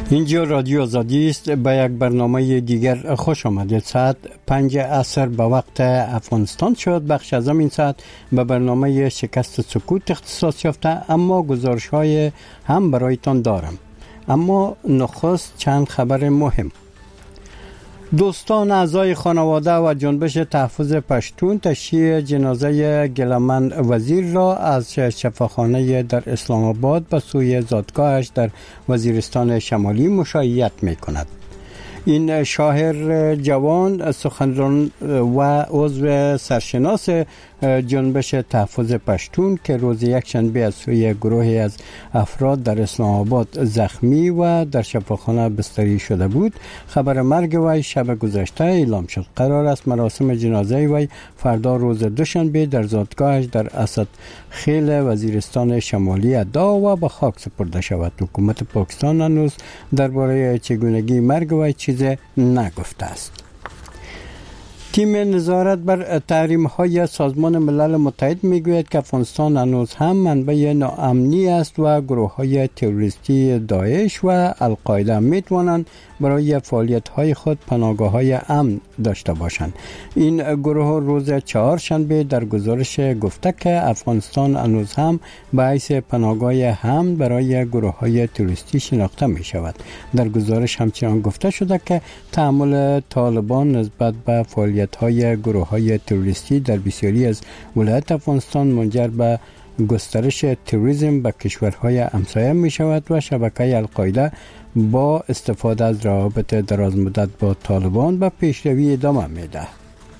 اینجا رادیو آزادی است. به یک برنامه دیگر خوش آمدید. ساعت 5 عصر به وقت افغانستان شد. بخش از این ساعت به برنامه شکست سکوت اختصاص یافته، اما گزارش های هم برایتان دارم. اما نخست چند خبر مهم. دوستان اعضای خانواده و جنبش تحفظ پشتون تشییع جنازه گیلمن وزیر را از شفاخانه در اسلام آباد به سوی زادگاهش در وزیرستان شمالی مشایعت می کند. این شاعر جوان، سخنران و عضو سرشناس جنبش تحفظ پشتون که روز یکشنبه از سوی گروهی از افراد در اسلام آباد زخمی و در شفاخانه بستری شده بود، خبر مرگ وی شب گذشته اعلام شد. قرار است مراسم جنازه وی فردا روز دوشنبه در زادگاهش در اسد خیل وزیرستان شمالی ادا و به خاک سپرده شود. حکومت پاکستان هنوز درباره چگونگی مرگ وی چیز نگفته است. تیم نظارت بر تحریم‌های سازمان ملل متحد میگوید که افغانستان هنوز هم منبع ناامنی است و گروه‌های تروریستی داعش و القاعده میتوانند برای فعالیت‌های خود پناهگاه‌های امن داشته باشند. این گروه روز چهارشنبه در گزارش گفته که افغانستان هنوز هم به حیث پناهگاه امن برای گروه‌های تروریستی شناخته می‌شود. در گزارش همچنان گفته شده که تعامل طالبان نسبت به فعالیت‌های گروه‌های تروریستی در بسیاری از ولایات افغانستان منجر به گسترش تروریسم به کشورهای همسایه می شود و شبکه القاعده با استفاده از روابط دراز مدت با طالبان به پیشروی ادامه می دهد.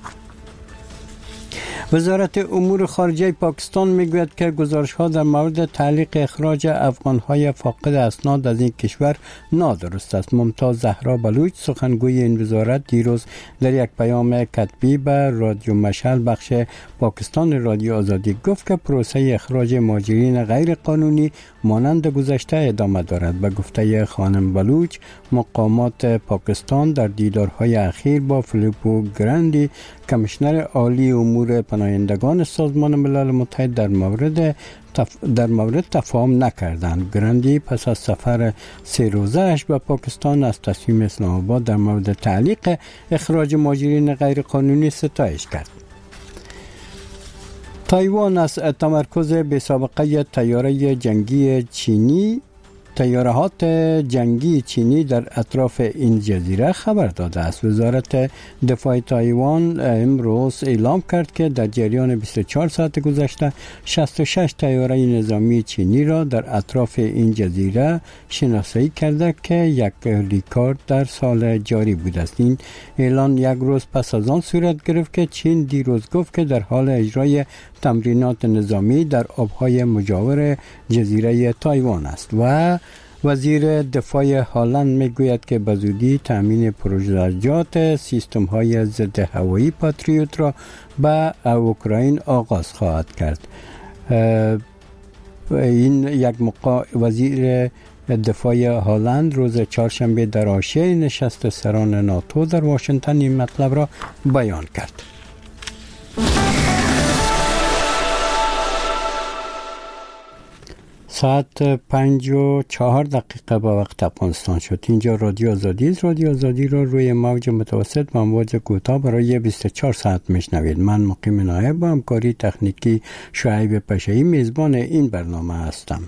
وزارت امور خارجه پاکستان میگوید که گزارش‌ها در مورد تعلیق اخراج افغان‌های فاقد اسناد از این کشور نادرست است. ممتاز زهرا بلوچ، سخنگوی این وزارت، دیروز در یک پیام کتبی به رادیو مشعل بخش پاکستان رادیو آزادی گفت که پروسه اخراج مهاجرین غیر قانونی مانند گذشته ادامه دارد. به گفته خانم بلوچ، مقامات پاکستان در دیدارهای اخیر با فیلیپو گراندی، کمیشنر عالی امور پناهندگان سازمان ملل متحد در مورد تفاهم نکردند. گراندی پس از سفر 3 روزه‌اش به پاکستان از تصمیم اسلام آباد در مورد تعلیق اخراج مهاجرین غیر قانونی ستایش کرد. تایوان از تمرکز بی‌سابقه تیارهات جنگی چینی در اطراف این جزیره خبر داده است. وزارت دفاع تایوان امروز اعلام کرد که در جریان 24 ساعت گذشته 66 طیاره نظامی چینی را در اطراف این جزیره شناسایی کرده که یک ریکورد در سال جاری بوده است. این اعلان یک روز پس از آن صورت گرفت که چین دیروز گفت که در حال اجرای تمرینات نظامی در آبهای مجاور جزیره تایوان است و وزیر دفاع هلند میگوید که به زودی تامین پروژه‌جات سیستم‌های ضد هوایی پاتریوت را به اوکراین آغاز خواهد کرد. این یک وزیر دفاع هلند روز چهارشنبه در حاشیه نشست سران ناتو در واشنگتن این مطلب را بیان کرد. ساعت 5:04 به وقت افغانستان شد. اینجا رادیو آزادی است. رادیو آزادی را روی موج متوسط و امواج کوتاه برای 24 ساعت میشنوید. من مقیم نایب با همکاری تکنیکی شعیب پشایی میزبان این برنامه هستم.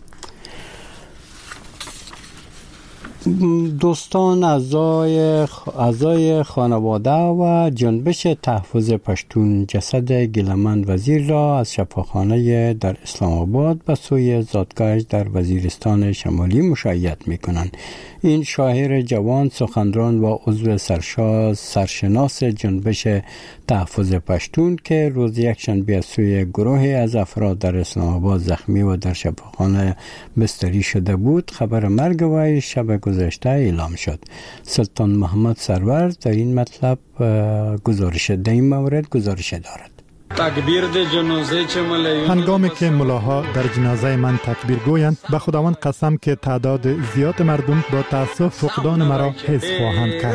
دوستان اعضای خانواده و جنبش تحفظ پشتون جسد گیلمن وزیر را از شفاخانه در اسلام آباد به سوی زادگاهش در وزیرستان شمالی مشایعت می‌کنند. این شاعر جوان، سخنران و عضو سرشناس جنبش تحفظ پشتون که روز یکشنبه از سوی گروهی از افراد در اسلام آباد زخمی و در شفاخانه بستری شده بود، خبر مرگ وی شب گذشته اعلام شد. سلطان محمد سرور در این مطلب گزارش دارد. تکبیر ده جنازه چه ملایون هنگامی که ملاها در جنازه من تکبیر گویند، به خداوند قسم که تعداد زیاد مردم با تأسف فقدان مرا حس خواهند کرد.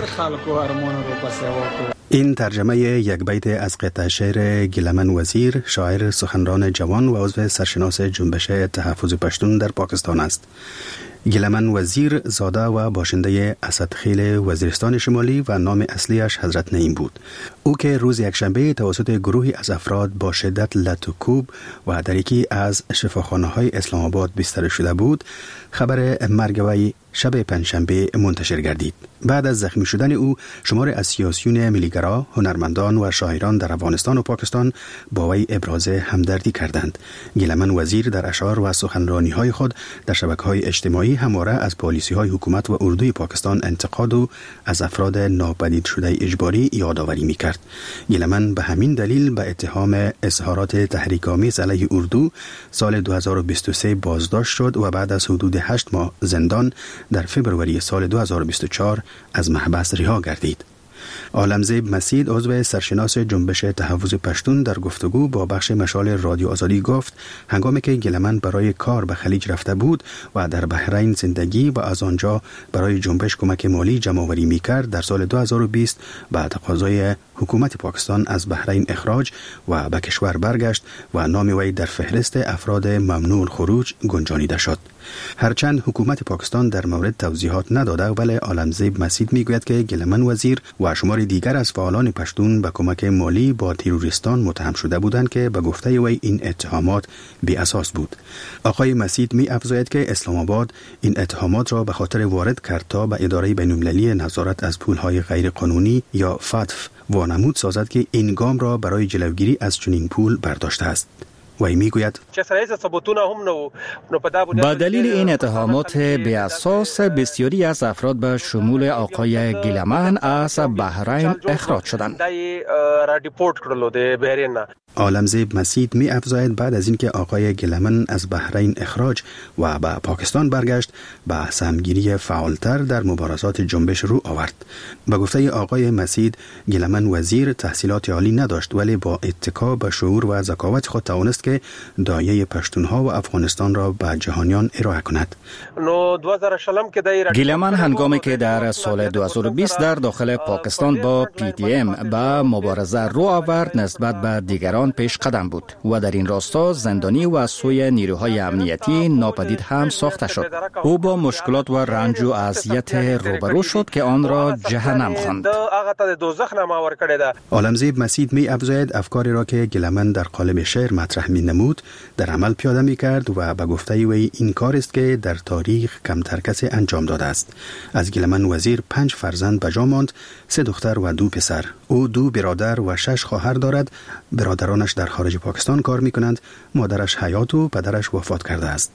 این ترجمه یک بیت از قطعه شعر گیلمن وزیر، شاعر سخنران جوان و عضو سرشناس جنبش تحفظ پشتون در پاکستان است. گیلمن وزیر زاده و باشنده اسدخیل وزیرستان شمالی و نام اصلیش حضرت نعیم بود. او که روز یکشنبه توسط گروهی از افراد با شدت لط و کوب و در یکی از شفاخانه‌های اسلام آباد بستر شده بود، خبر مرگ وی شب پنجشنبه منتشر گردید. بعد از زخمی شدن او، شمار از سیاسیون ملیگرا، هنرمندان و شاعران در افغانستان و پاکستان با وی ابراز همدردی کردند. گیلمن وزیر در اشعار و سخنرانی‌های خود در شبکه‌های اجتماعی همواره از پالیسی‌های حکومت و اردوی پاکستان انتقاد و از افراد ناپدید شده اجباری یادآوری می‌کرد. گیلمن به همین دلیل به اتهام اظهارات تحریک‌آمیز علیه اردو سال 2023 بازداشت شد و بعد از حدود 8 ماه زندان در فوریه سال 2024 از محبس رها گردید. عالمزیب مسید عضو سرشناس جنبش تحفظ پشتون در گفتگو با بخش مشال رادیو آزادی گفت هنگامی که گیلمن برای کار به خلیج رفته بود و در بحرین زندگی و از آنجا برای جنبش کمک مالی جمع‌آوری می‌کرد، در سال 2020 بعد تقاضای حکومت پاکستان از بحرین اخراج و به کشور برگشت و نام وی در فهرست افراد ممنوع الخروج گنجانیده شد. هرچند حکومت پاکستان در مورد توضیحات نداده، ولی عالمزیب مسید میگوید که گیلمن وزیر و شمار دیگر از فعالان پشتون به کمک مالی با تروریستان متهم شده بودند که به گفته وی این اتهامات بی اساس بود. آقای مسید می افزاید که اسلام آباد این اتهامات را به خاطر وارد کرد تا به اداره بین‌المللی نظارت از پولهای غیر قانونی یا فتف وانمود سازد که این گام را برای جلوگیری از چنین پول برداشته است. وی میگوید با دلیل این اتهامات بی اساس بسیاری از افراد به شمول آقای گیلمن از بحرین اخراج شدند. عالمزیب مسید می افزاید بعد از اینکه آقای گیلمن از بحرین اخراج و به پاکستان برگشت، به سهمگیری فعالتر در مبارزات جنبش رو آورد. به گفته آقای مسید، گیلمن وزیر تحصیلات عالی نداشت، ولی با اتکا به شعور و ذکاوت خود توانست که دایه پشتونها و افغانستان را به جهانیان ارائه کند. گیلمن هنگامی که در سال 2020 در داخل پاکستان با PTM به مبارزه رو آورد، نسبت به دیگران پیش قدم بود و در این راستا زندانی و از سوی نیروهای امنیتی ناپدید هم ساخته شد. او با مشکلات و رنج و اذیت روبرو شد که آن را جهنم خواند. عالمزیب مسید می افزاید افکاری را که گیلمن در قالب شعر مطرح می نمود در عمل پیاده می کرد و به گفته وی این کار است که در تاریخ کمتر کسی انجام داده است. از گیلمن وزیر 5 فرزند به جا ماند، 3 دختر و 2 پسر. او 2 برادر و 6 خواهر دارد. برادرانش در خارج پاکستان کار می کنند. مادرش حیات و پدرش وفات کرده است.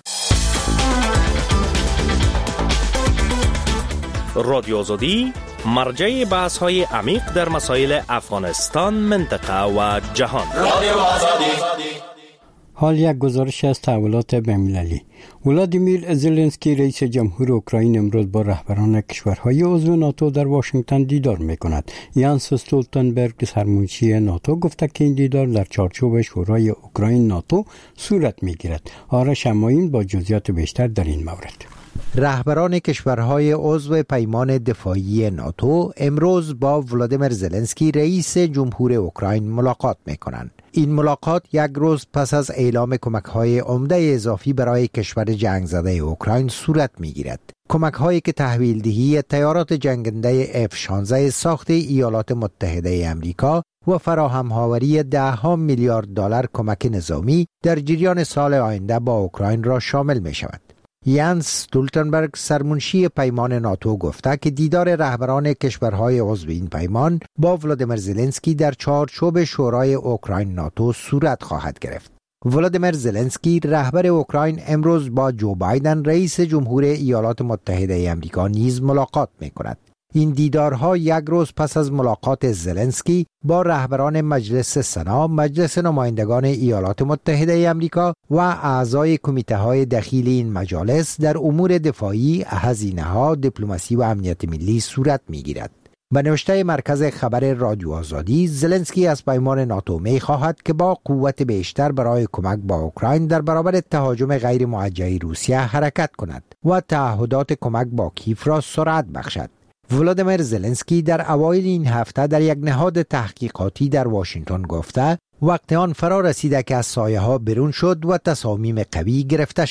رادیو آزادی مرجع بحث‌های عمیق در مسائل افغانستان، منطقه و جهان. رادیو آزادی. حال یک گزارش از تحولات بین‌المللی. ولادیمیر زلنسکی رئیس جمهور اوکراین امروز با رهبران کشورهای عضو ناتو در واشنگتن دیدار می‌کند. یانس استولتنبرگ سرمنشی ناتو گفته که این دیدار در چارچوب شورای اوکراین ناتو صورت می‌گیرد. آرش اماین با جزئیات بیشتر در این مورد. رهبران کشورهای عضو پیمان دفاعی ناتو امروز با ولادیمیر زلنسکی رئیس جمهور اوکراین ملاقات می‌کنند. این ملاقات یک روز پس از اعلام کمک‌های عمده اضافی برای کشور جنگ زده اوکراین صورت می‌گیرد. کمک‌هایی که تحویل‌دهی طیارات جنگنده F-16 ساخت ایالات متحده آمریکا و فراهم‌آوری $10 میلیارد کمک نظامی در جریان سال آینده با اوکراین را شامل می‌شود. یانس استولتنبرگ سرمنشی پیمان ناتو گفته که دیدار رهبران کشورهای عضو این پیمان با ولادیمیر زلنسکی در چارچوب شورای اوکراین ناتو صورت خواهد گرفت. ولادیمیر زلنسکی رهبر اوکراین امروز با جو بایدن رئیس جمهور ایالات متحده آمریکا نیز ملاقات می‌کند. این دیدارها یک روز پس از ملاقات زلنسکی با رهبران مجلس سنا، مجلس نمایندگان ایالات متحده آمریکا و اعضای کمیته‌های دخیل این مجالس در امور دفاعی، هزینه‌ها، دیپلماسی و امنیت ملی صورت می‌گیرد. به نوشته مرکز خبر رادیو آزادی، زلنسکی از پیمان ناتو می‌خواهد که با قوت بیشتر برای کمک با اوکراین در برابر تهاجم غیر موجه روسیه حرکت کند و تعهدات کمک با کیف را سرعت بخشد. ولادیمیر زلنسکی در اوایل این هفته در یک نهاد تحقیقاتی در واشنگتن گفته وقت آن فرا رسیده که از سایه ها برون شد و تصامیم قوی گرفته شود.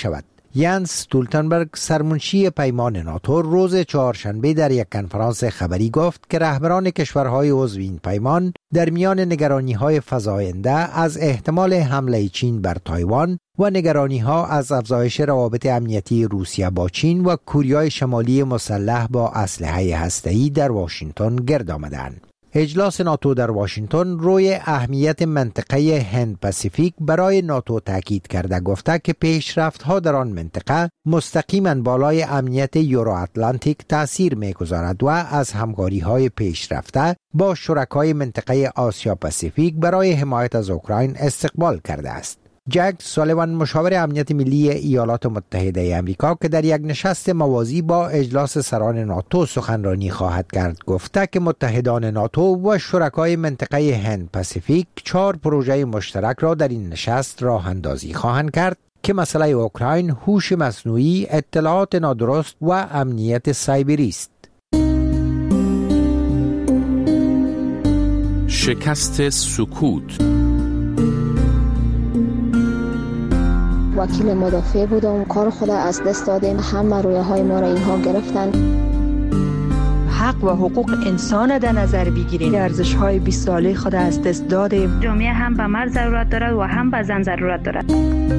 یانس استولتنبرگ سرمنشی پیمان ناتو روز چهارشنبه در یک کنفرانس خبری گفت که رهبران کشورهای عضو این پیمان در میان نگرانی‌های فزاینده از احتمال حمله چین بر تایوان و نگرانی‌ها از افزایش روابط امنیتی روسیه با چین و کوریای شمالی مسلح با اسلحه هسته‌ای در واشنگتن گرد آمدند. اجلاس ناتو در واشنگتن روی اهمیت منطقه هند پاسیفیک برای ناتو تاکید کرده گفته که پیشرفت‌ها در آن منطقه مستقیما بالای امنیت یورو اتلانتیک تأثیر می‌گذارد و از همکاری‌های پیشرفته با شرکای منطقه آسیا پاسیفیک برای حمایت از اوکراین استقبال کرده است. جک سالیوان مشاور امنیت ملی ایالات متحده آمریکا که در یک نشست موازی با اجلاس سران ناتو سخنرانی خواهد کرد گفته که متحدان ناتو و شرکای منطقه هند پاسیفیک 4 پروژه مشترک را در این نشست راه اندازی خواهند کرد که مسئله اوکراین، هوش مصنوعی، اطلاعات نادرست و امنیت سایبری است. شکست سکوت. وکیل مدافع بودم، کار خود از دست دادیم، همه رویاهای ما را اینها گرفتن. حق و حقوق انسان در نظر بگیریم، ارزش‌های 20 ساله خود از دست دادیم. جامعه هم به مرد ضرورت دارد و هم به زن ضرورت دارد.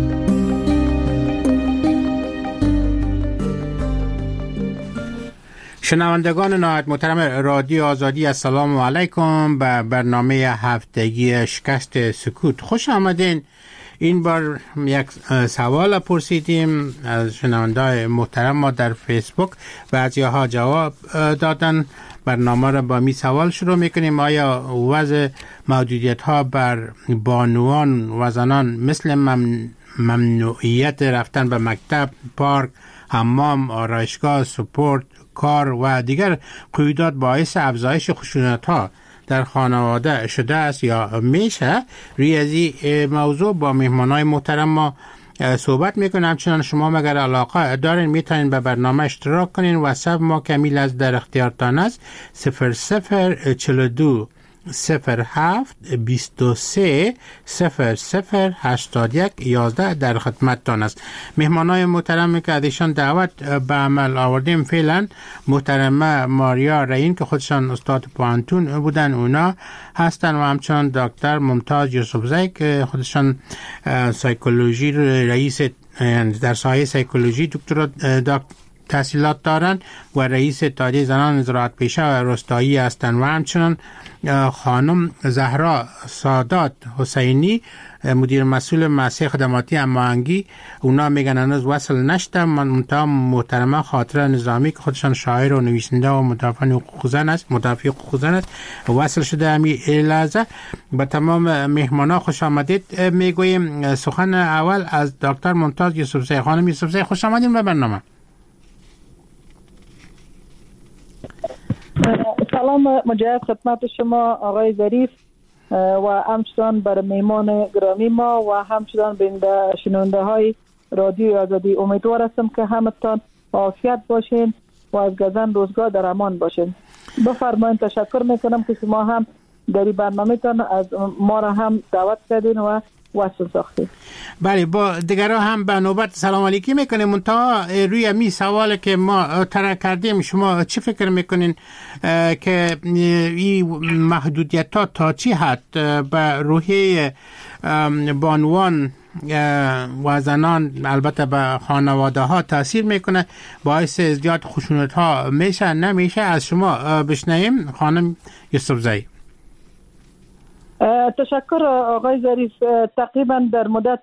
شنوندگان نهایت محترم رادیو آزادی، السلام علیکم به برنامه هفتگی شکست سکوت خوش آمدین. این بار یک سوال پرسیدیم از شنونده‌های محترم ما در فیسبوک، بعضی‌ها جواب دادن. برنامه را با می سوال شروع میکنیم: آیا وضع محدودیت‌ها بر بانوان و زنان مثل ممنوعیت رفتن به مکتب، پارک، حمام، آرایشگاه، سپورت، کار و دیگر قیودات باعث افزایش خشونت‌ها در خانواده شده است یا میشه؟ روی از این موضوع با مهمانای محترم ما صحبت میکنم. همچنان شما مگر علاقه دارین میتونین به برنامه اشتراک کنین. واتساپ ما کمیل از در اختیارتان است: 0042 07 23 00 81 11 در خدمتتان است. مهمانای محترمی که ازشان دعوت به عمل آوردیم فعلا محترمه ماریا رئین که خودشان استاد پوهنتون بودن اونا هستن، و همچنان دکتر ممتاز یوسفزی که خودشان سایکولوژی رئیس در سایه سایکولوژی دکترا تحصیلات دارند و رئیس اتحادیه زنان زراعت پیشه و روستایی هستند، و همچنان خانم زهرا سادات حسینی مدیر مسئول مؤسسه خدماتی هماهنگی. اونا میگن هنوز وصل نشدم. منتها محترمه خاطره نظامی که خودشان شاعر و نویسنده و مدافع حقوق زن است وصل شده. همین لحظه به تمام مهمانا خوش آمدید میگویم. سخن اول از دکتر ممتاز یوسفزی. خانم یوسفزی خوش آمدید به برنامه. سلام مجدد خدمت شما آقای ظریف و همچنان بر مهمان گرامی ما و همچنان به شنونده های رادیو آزادی. امیدوار هستم که همتان عافیت باشین و از گزن روزگار در امان باشین. بفرمایید. تشکر میکنم که شما هم در این برنامه تان از ما را هم دعوت کردین و وصل ساختید. بله، با دیگرها هم به نوبت سلام علیکی میکنیم. منتها روی می سوال که ما طرح کردیم شما چی فکر میکنین که این محدودیت ها تا چی حد به روحیه بانوان و زنان البته به خانواده ها تاثیر میکنه، باعث زیاد خشونت ها میشه نمیشه؟ از شما بشنویم خانم یوسفزی. تشکر آقای ظریف. تقریبا در مدت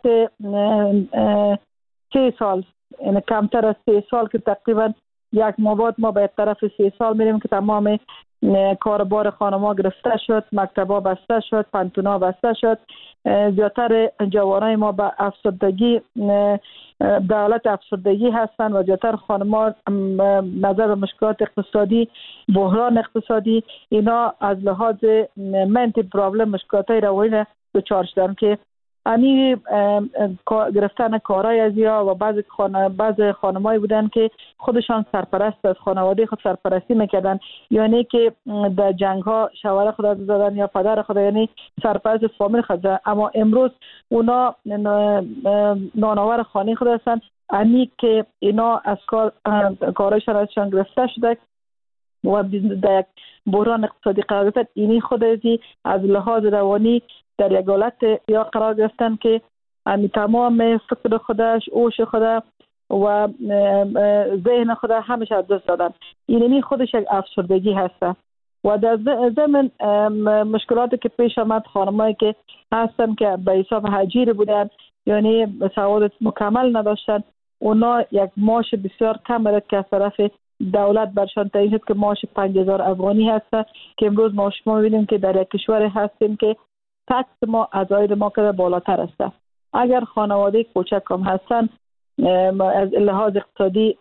3 سال، یعنی کمتر از 3 سال که تقریبا یک ماه ما به طرف 3 سال میریم که تمام کاربار خانما گرفته شد، مکتبا بسته شد، پانتونا بسته شد. زیادتر جوانای ما به افسردگی به حالت افسردگی هستند و زیادتر خانما نظر به مشکلات اقتصادی، بحران اقتصادی، اینا از لحاظ منتل پرابلم، مشکلات روانی دچار شدن که یعنی گرفتن کارهای از یا و بعض خانمایی بودن که خودشان سرپرست از خانواده خود سرپرستی میکردن، یعنی که در جنگ ها شوهر خود دادن یا پدر خود، یعنی سرپرست فامیل خود. اما امروز اونا نانآور خانه خود هستند امی که اینا از کارشان ازشان گرفته شده و در یک بحران اقتصادی قرار گرفت، اینی خود از لحاظ روانی در یک حالت یا قرار گرفتن که امی تمام فکر خودش، اوش خود و ذهن خود همش از دست دادن. اینی خودش یک افسردگی هسته و در ضمن مشکلاتی که پیش آمد، خانمایی که هستن که به حساب حجیر بودن، یعنی سواد مکمل نداشتن، اونا یک معاش بسیار کم را که از طرف دولت برشان تعیین شد که معاش 5000 افغانی هست که امروز ما می‌بینیم که در یک کشور هستیم که تکس ما از عاید ما که بالاتر است. اگر خانواده کوچک هم هستن از لحاظ اقتصادی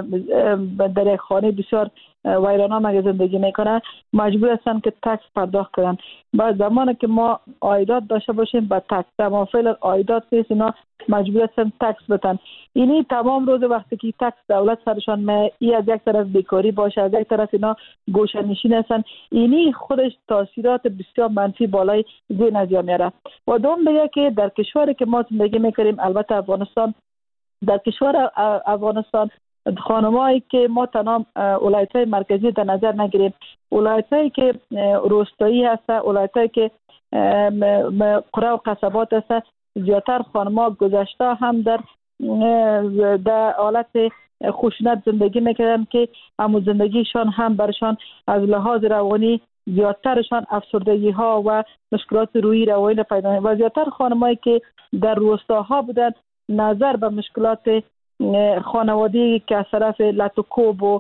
در یک خانه بسیار ویرانه زندگی میکنن، مجبور هستن که تکس پرداخت کنن. بعد زمانی که ما عایدات داشته باشیم با تکس، اما فعلا عایدات نیست، اینا مجبور هستن تکس بدن. اینی تمام روز وقتی که تکس دولت سرشان از یک طرف بیکاری باشه، از یک طرف اینا گوشه‌نشین هستن، اینی خودش تاثیرات بسیار منفی بالای ذهن از میاره. و دوم دیگه که در کشوری که ما زندگی میکنیم، البته افغانستان، در کشور افغانستان خانمایی که ما تنها ولایت‌های مرکزی در نظر نگیریم، ولایت‌هایی که روستایی هست، ولایت‌هایی که قرى و قصبات هست، زیادتر خانم‌ها گذشته هم در حالت خشونت زندگی میکردن که همون زندگیشان هم برشان از لحاظ روانی زیادترشان افسردگی ها و مشکلات روحی روانی پیدا می‌کنه و زیادتر خانمایی که در روستاها بودن نظر به مشکلات خانوادگی که از طرف لطوکوب و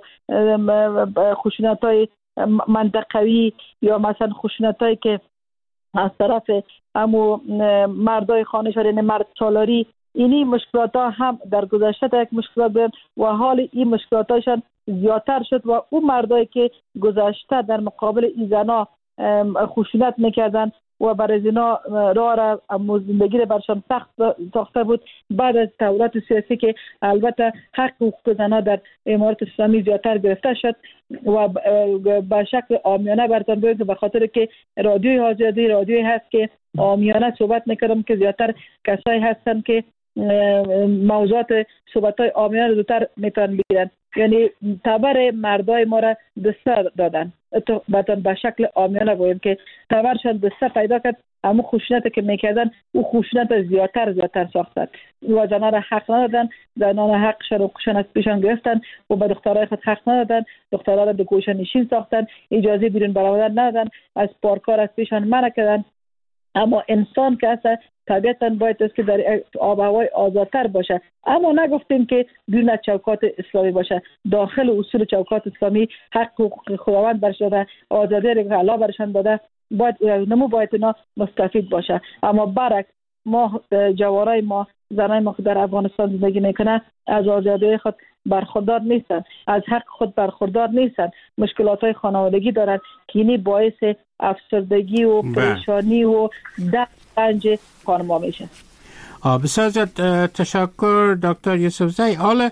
خشونت‌های منطقوی یا مثلا خشونت‌هایی که از طرف همو مردای خانه‌شان، یعنی مرد سالاری، اینی مشکلات ها هم در گذشته یک مشکلات بودن و حال این مشکلات هاشان زیادتر شد و اون مردایی که گذشته در مقابل این زنا خشونت میکردن و برای زنا راه زندگی برشان سخت ساخته بود، بعد از تحولات سیاسی که البته حق حقوق زنان در امارات اسلامی زیادتر گرفته شد و به شکل عامیانه برتن بود، به خاطر که رادیوی آزادی رادیویی هست که عامیانه صحبت میکردم که زیادتر کسایی هستن که موضوعات صحبت‌های عامیانه زودتر میتونن بگیرن، یعنی تبر مردای ما را دسته دادن به شکل عامیانه بودیم که تبرشان دسته پیدا کرد، اما خشونت که میکردن او خشونت زیادتر ساختن و زنان را حق ندادن، زنان حقشان رو از پیشان گرفتن و به دخترای خود حق ندادن، دخترها را به گوشه نشین ساختن، اجازه بیرون برآمدن ندادن، از پارکار از پیشان منع کردن. اما انسان که هست طبیعتاً باید است که در آب و هوای آزادتر باشه، اما نگفتیم که بیرون از چوکات اسلامی باشه، داخل اصول چوکات اسلامی حق حقوق خداوند برش داده، آزادی را که الله برشان داده، باید اینا مستفید باشه. اما برعکس ما جوارای ما، زنای ما که در افغانستان زندگی میکنه از آزادی خود برخوردار نیستن، از حق خود برخوردار نیستن، مشکلات های خانوادگی دارن که اینی باعث افسردگی و پریشانی و رنج خانم‌ها میشه. بسیار تشکر دکتر یوسفزی. حالا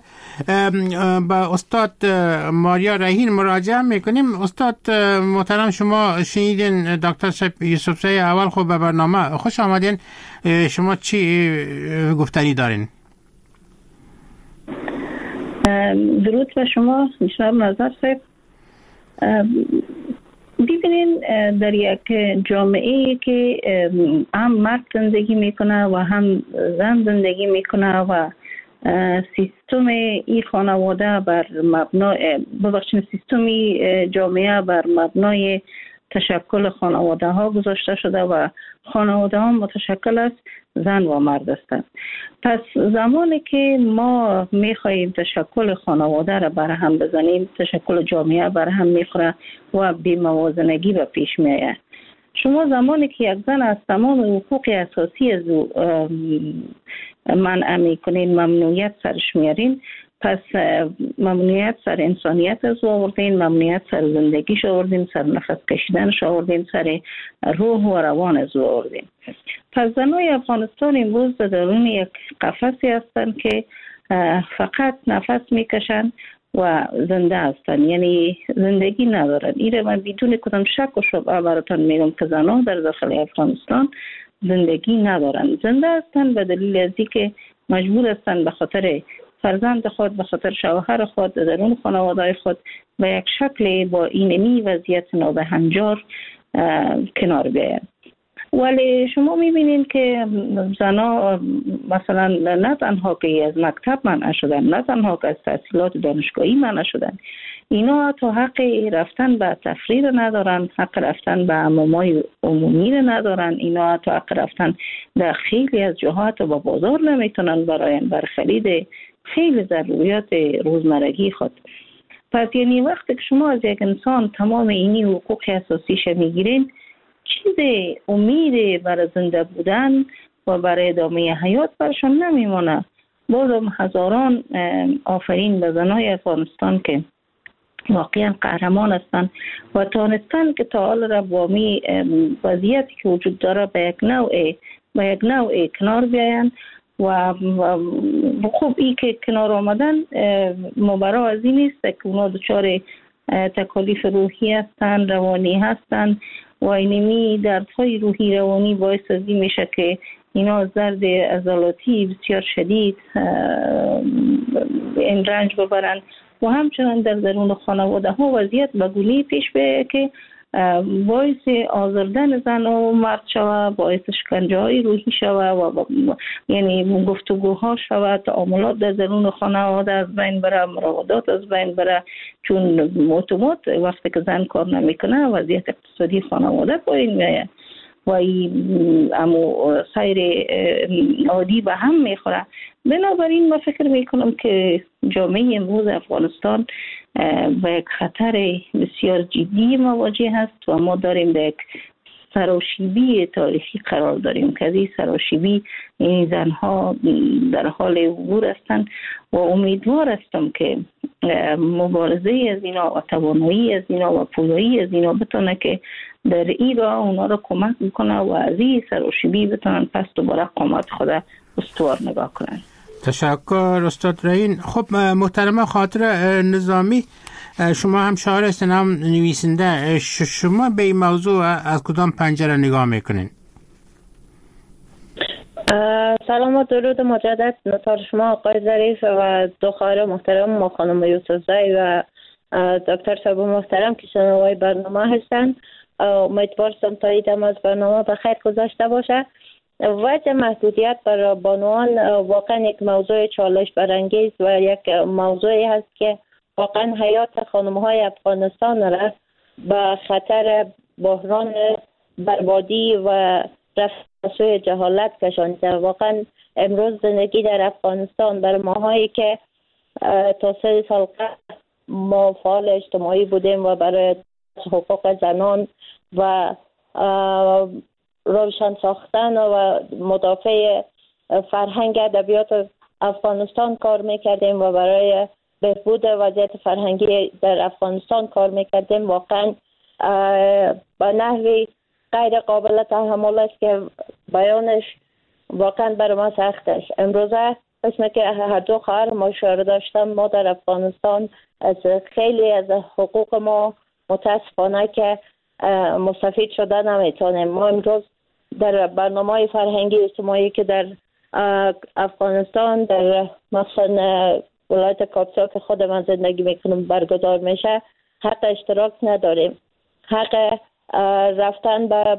با استاد ماریا رهین مراجعه میکنیم. استاد محترم، شما شنیدین دکتر یوسفزی اول خوب به برنامه خوش آمدین. شما چی گفتنی دارین؟ درود به شما جناب نظر صاحب. ببینین در یک جامعه که هم مرد زندگی میکنه و هم زن زندگی میکنه و سیستم این خانواده بر مبنای سیستم جامعه بر مبنای تشکل خانواده ها گذاشته شده و خانواده ها متشکل از زن و مرد هستند. پس زمانی که ما میخواییم تشکل خانواده را بر هم بزنیم، تشکل جامعه بر هم میخوره و بی‌موازنگی به پیش میآید. شما زمانی که یک زن از تمام حقوق اساسی از منع میکنین، ممنوعیت سرش میارین، پس ممنوعیت سر انسانیت از آوردین، ممنوعیت سر زندگیش آوردین، سر نفس کشیدنش آوردین، سر روح و روان از آوردین. پس زنای افغانستان امروز در درون یک قفسی هستند که فقط نفس میکشن و زنده هستن، یعنی زندگی ندارن. این من بدون کدام شک و شبهه براتون میگم که زنان در داخل افغانستان زندگی ندارن، زنده هستن به دلیل از اینکه مجبور هستن به خاطر فرزند خود، به خاطر شوهر خود، درون خانواده خود و یک شکل با اینمی وضعیت نابهنجار کنار بیاید. ولی شما میبینید که زنها مثلا نه تنها که از مکتب منع شدن، نه تنها که از تحصیلات دانشگاهی منع شدن، اینا تا حق رفتن به تفریح ندارن، حق رفتن به حمامای عمومی ندارن، اینا تا حق رفتن در خیلی از جهات با بازار نمیتونن بر خرید خیلی ضروریات روزمرگی خود. پس یعنی وقتی که شما از یک انسان تمام اینی حقوق اساسیش میگیرین، چیز امید برای زنده بودن و برای ادامه حیات برشان نمیمونه. بازم هزاران آفرین به زنای افغانستان که واقعا قهرمان هستند و تانستن که تا حال را وامی وضعیتی که وجود داره به یک نوع کنار بیاین و خوب ای که کنار آمدن مبرا از این نیست که اونا دچار تکالیف روحی هستند، روانی هستند و اینمی دردهای روحی روانی باعث از این میشه که اینا از درد عضلاتی بسیار شدید این رنج ببرند و همچنان در درون خانواده ها وضعیت به گونه‌ای پیش بیاید که باعث آزردن زن و مرد شود، باعث شکنجه های روحی شود و یعنی گفتگوها شود، تعاملات در درون خانواده از بین بره، مراودات از بین بره، چون اتومات وقتی که زن کار نمیکنه وضعیت اقتصادی خانواده پایین میاد و امو سیر عادی به هم میخوره. بنابراین من فکر میکنم که جامعه امروز افغانستان به یک خطر بسیار جدی مواجه هست و ما داریم در یک سراشیبی تاریخی قرار داریم که از این سراشیبی این زنها در حال عبور هستند و امیدوار هستم که مبارزه از اینا و توانایی از اینا و پویایی از اینا بتونه که در این راه اونا رو کمک میکنه و از این سراشیبی بتونن پس دوباره قامت خود استوار نگاه کنن. تشکر استاد رهین. خب محترمه خاطر نظامی، شما هم شاعر هستین هم نویسنده، شما به این موضوع از کدام پنجره نگاه میکنین؟ سلام و درود مجدد نطار شما آقای ظریف و دو خواهر محترم ما خانم یوسفزئی و دکتر صاحب محترم که شنوای برنامه هستن. امیدوار هستم تا ایدم از برنامه به خیر گذاشته باشه. وجه محدودیت برای بانوان واقعا یک موضوع چالش برانگیز و یک موضوعی هست که واقعا حیات خانم‌های افغانستان را به خطر بحران بربادی و رفتن سوی جهالت کشانده. واقعا امروز زندگی در افغانستان برای ماهایی که تا 3 سال قبل ما فعال اجتماعی بودیم و برای حقوق زنان و روشن ساختن و مدافع فرهنگ ادبیات افغانستان کار میکردیم و برای بهبود وضعیت فرهنگی در افغانستان کار میکردیم. واقعا به نحوی غیر قابل تحمل است که بیانش واقعا برای ما سخت است. امروزه اسم که هر دو خواهر ما شعر داشتم، ما در افغانستان از خیلی از حقوق ما متاسفانه که مستفید شده نمیتونیم. ما امروز در برنامه فرهنگی اجتماعی که در افغانستان در مثلا ولایت کاپسا که خود من زندگی میکنم برگزار میشه، حق اشتراک نداریم، حق رفتن به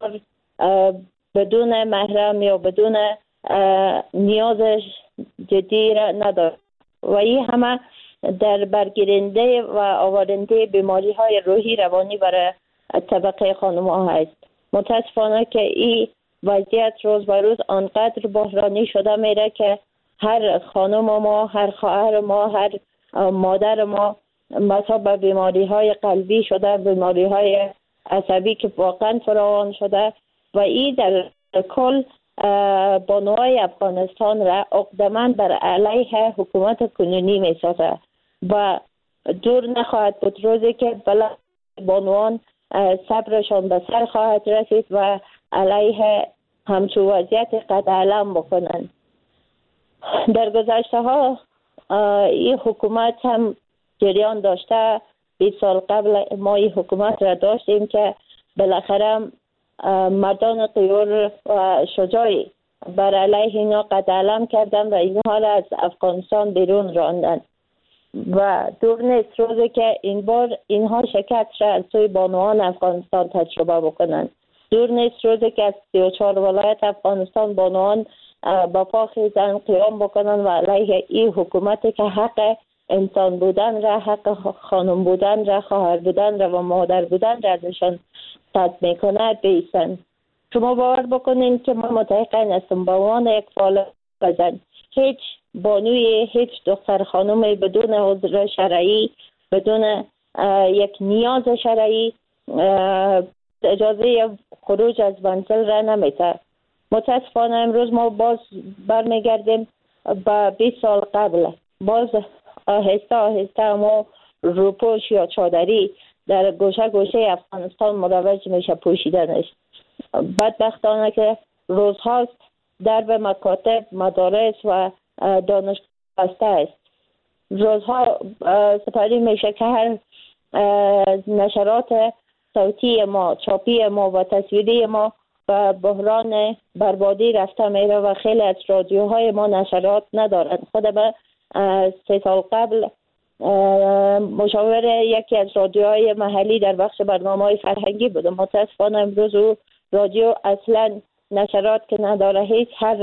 بدون محرم یا بدون نیاز جدی را نداریم و این همه در برگیرنده و آورنده بیماری های روحی روانی برای طبقه خانم ها هست. متاسفانه که این وضعیت روز به روز آنقدر بحرانی شده میره که هر خانم ما، هر خواهر ما، هر مادر ما مثلا به بیماری های قلبی شده، بیماری های عصبی که واقعا فراوان شده و این در کل بانوهای افغانستان را عقده‌مند بر علیه حکومت کنونی می سازد و دور نخواهد بود روزی که بانوان صبرشان به سر خواهد رسید و علیه همچون وضعیت قد علم بکنند. در گذشته ها این حکومت هم جریان داشته. 20 سال قبل ما این حکومت را داشتیم که بالاخره مردان غیور و شجاعی بر علیه اینا قطع علم کردن و اینها را از افغانستان بیرون راندن و دور نیست روزی که این بار اینها شکست را از سوی بانوان افغانستان تجربه بکنند. دور نیست روزی که از 34 ولایت افغانستان بانوان با پا خیزن قیام بکنن و علیه این حکومتی که حق انسان بودن را، حق خانم بودن را، خواهر بودن را و مادر بودن را ازشان تد میکنه بیستن. شما باور بکنین که من متحقن هستم به عنوان یک فعال زن هیچ بانوی، هیچ دختر خانومی بدون عذر شرعی، بدون یک نیاز شرعی اجازه خروج از منزل را نمیده. متاسفانه امروز ما باز برمیگردیم به 20 سال قبل، باز آهسته آهسته ما روپوش یا چادری در گوشه گوشه افغانستان مروج میشه پوشیدنش. بدبختانه که روزهاست درب مکاتب، مدارس و دانشگاه بسته است. روزها سپری میشه که هر نشرات صوتی ما، چاپی ما و تصویری ما به بحران بربادی رفته میره و خیلی از رادیوهای ما نشرات ندارند. خود به 3 سال قبل مشاور یکی از رادیوهای محلی در بخش برنامه‌های فرهنگی بودم. متاسفانه امروز او رادیو اصلا نشرات که نداره، هیچ هر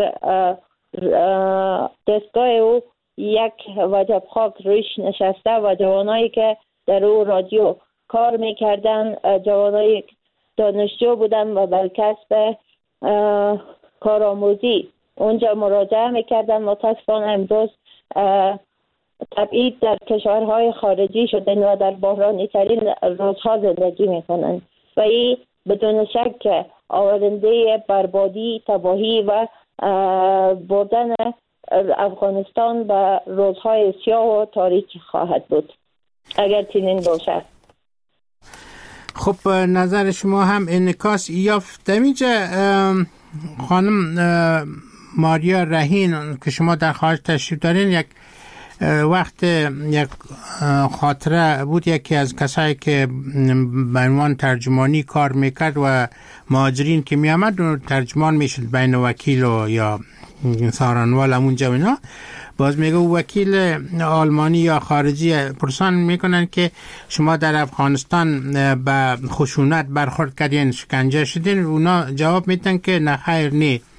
دستگاه او یک وجب خاک روش نشسته و جوانایی که در او رادیو کار میکردن جوانای دانشجو بودن و بالکسب کارآموزی اونجا مراجعه میکردن. متاسفانه امروز تبعید در کشورهای خارجی شدن و در بحرانی ترین روزها زندگی میکنن و این بدون شک آورنده بربادی، تباهی و بردن افغانستان به روزهای سیاه و تاریکی خواهد بود اگر چنین باشد. خب نظر شما هم انعکاس یافت. اینجا خانم ماریا رهین که شما در خارج تشریف دارین، یک وقت یک خاطره بود، یکی از کسایی که به عنوان ترجمانی کار میکرد و مهاجرین که میامد ترجمان میشد بین وکیل و یا سارنوال همونجا و اینا، باز میگه وکیل آلمانی یا خارجی پرسان میکنن که شما در افغانستان به خشونت برخورد کردین، شکنجه شدین؟ اونا جواب میدن که نه خیر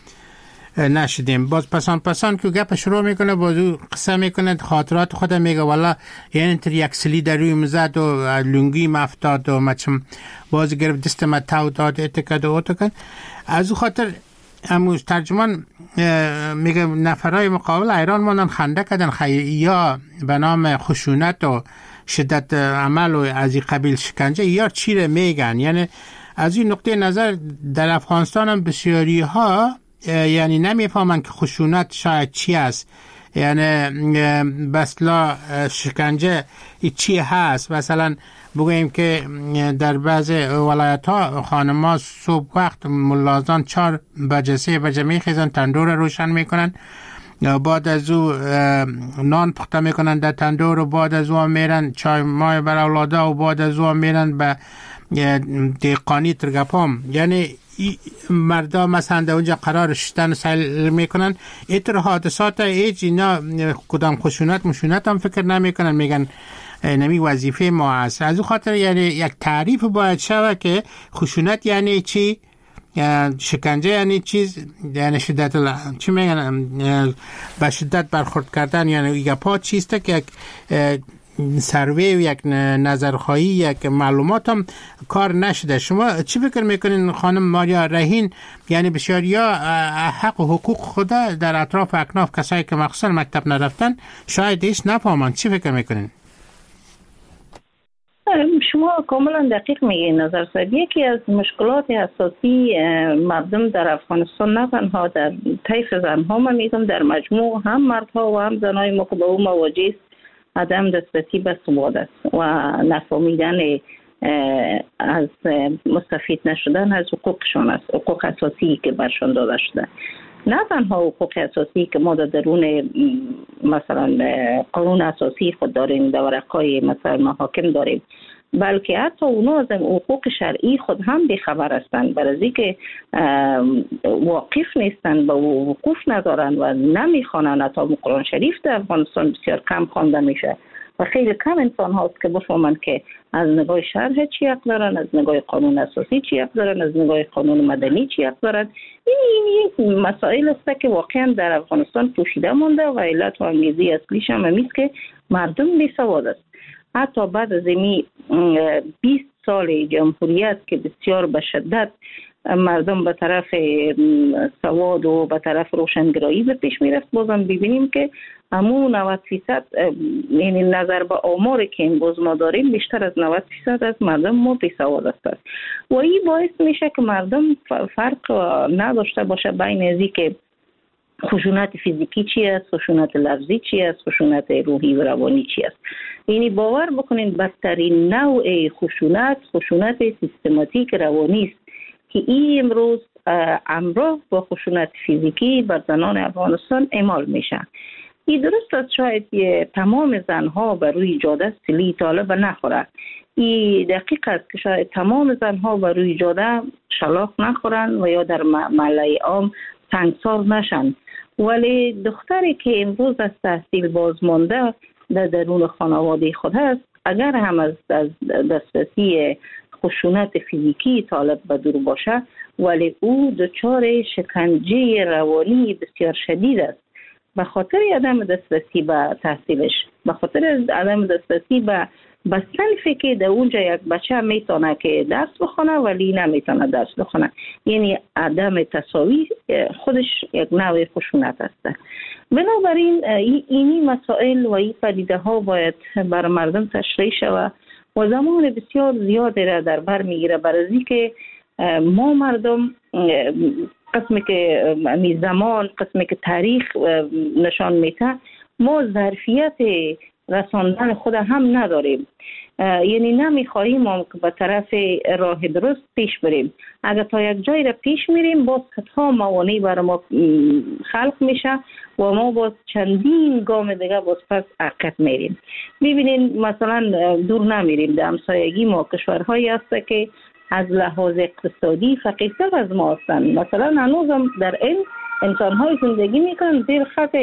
نشدیم. باز پسان که گپ شروع میکنه، باز او قصه میکنه خاطرات خود، میگه والا یعنی تر یک سلی در روی مزد و لنگی مفتاد و مچم باز گرفت دست متاو داد اتکد و اتکد. از او خاطر اموز ترجمان میگه نفرای مقابل ایران ماندن خنده کردن، یا به نام خشونت و شدت عمل و از این قبیل شکنجه یا چی رو میگن. یعنی از این نقطه نظر در افغانستان هم بسیاری ها یعنی نمیفهمن که خشونت شاید چی است، یعنی بسلا شکنجه چی هست. مثلا بگوییم که در بعض ولایت ها خانم ها صبح وقت ملازان 4 بجه 3 بجه میخیزن، تندور روشن میکنن، بعد از او نان پخته میکنن در تندور و بعد از او میرن چای مای بر اولادا و بعد از او میرن به دیقانی ترگپام. یعنی مردم مثلا در اونجا قرار شدن سیل میکنن. اینطور حادثات اینا کدام خشونت هم فکر نمیکنن، میگن نمی وظیفه ما است. از اون خاطر یعنی یک تعریف باید شود که خشونت یعنی چی، شکنجه یعنی چیز، یعنی شدت چی میگن به شدت برخورد کردن، یعنی یک پا چیسته که یک سروی و یک نظرخواهی یک معلومات هم کار نشده. شما چی فکر میکنین خانم ماریا رهین؟ یعنی بسیاریا حق و حقوق خود در اطراف اکناف کسایی که مخصوصا مکتب نرفتن شاید ایش نفهمن، چی فکر میکنین؟ شما کاملا دقیق میگین نظر صاحب. یکی از مشکلات اساسی مردم در افغانستان نه تنها در طیف زنها، من میگم در مجموع هم مردها و هم زنهای ما که به اون مواجه است، عدم دسترسی به ثبات است و نفهمیدن از مستفید نشدن از حقوقشون است، حقوق اساسی که برشان داده شده. نه تنها حقوق اساسی که ما در درون مثلا قانون اساسی خود داریم، در ورقای مثلا محاکم داریم، بلکه حتی اونا از حقوق شرعی خود هم بیخبر هستند، برای اینکه واقف نیستند، به وقوف ندارند و نمیخوانند. حتی قرآن شریف در افغانستان بسیار کم خوانده میشه و خیلی کم انسان هاست که بفهمند که از نگاه شرع چی حق دارن، از نگاه قانون اساسی چی حق دارن، از نگاه قانون مدنی چی حق دارن. این مسائل است که واقعا در افغانستان پوشیده مونده و علت و انگیزه اصلیش هم است که مردم بیسواد است. حتی بعد از 20 سال جمهوریت که بسیار به شدت مردم به طرف سواد و به طرف روشنگرایی به پیش میرفت، بازم ببینیم که همون 90% یعنی نظر به آماری که امروز ما داریم بیشتر از 90% از مردم ما بیسواد هستند و این باعث میشه که مردم فرق نداشته باشه بین ازی که خشونت فیزیکی چی است، خشونت لفظی چی است، خشونت روحی و روانی چی است. یعنی باور بکنین بدترین نوع خشونت سیستماتیک روانی است که این امروز همراه با خشونت فیزیکی بر زنان افغانستان اعمال میشه. این درست است شاید تمام زنها بر روی جاده سلی طالب نخوره. این دقیق است که شاید تمام زنها بر روی جاده شلاق نخورن و یا در محله عام سنگسار نشن، ولی دختری که امروز از تحصیل بازمانده در درون خانواده خود هست، اگر هم از دسترسی خشونت فیزیکی طالب به دور باشه، ولی او دچار شکنجه روانی بسیار شدید است به خاطر عدم دسترسی به تحصیلش، به خاطر عدم دسترسی به صنفی که در اونجا یک بچه میتونه که درس بخونه ولی نمیتونه درس بخونه. یعنی عدم تساوی خودش یک نوع خشونت است. بنابراین اینی مسائل و این پدیده ها باید بر مردم تشریح شود و زمان بسیار زیادی را در بر میگیره، برای اینکه ما مردم قسمی که زمان، قسمی که تاریخ نشان میده، ما ظرفیت رساندن خود هم نداریم. یعنی نمیخواهیم ما به طرف راه درست پیش بریم. اگر تا یک جای را پیش میریم باز ها موانعی برای ما خلق میشه و ما باز چندین گام دیگه باز پس عقب میریم. ببینید مثلا دور نمیریم، در همسایگی ما کشورهایی هست که از لحاظ اقتصادی فقیرتر از ما هستند. مثلا هنوزم در این انسان‌های زندگی میکنن زیر خط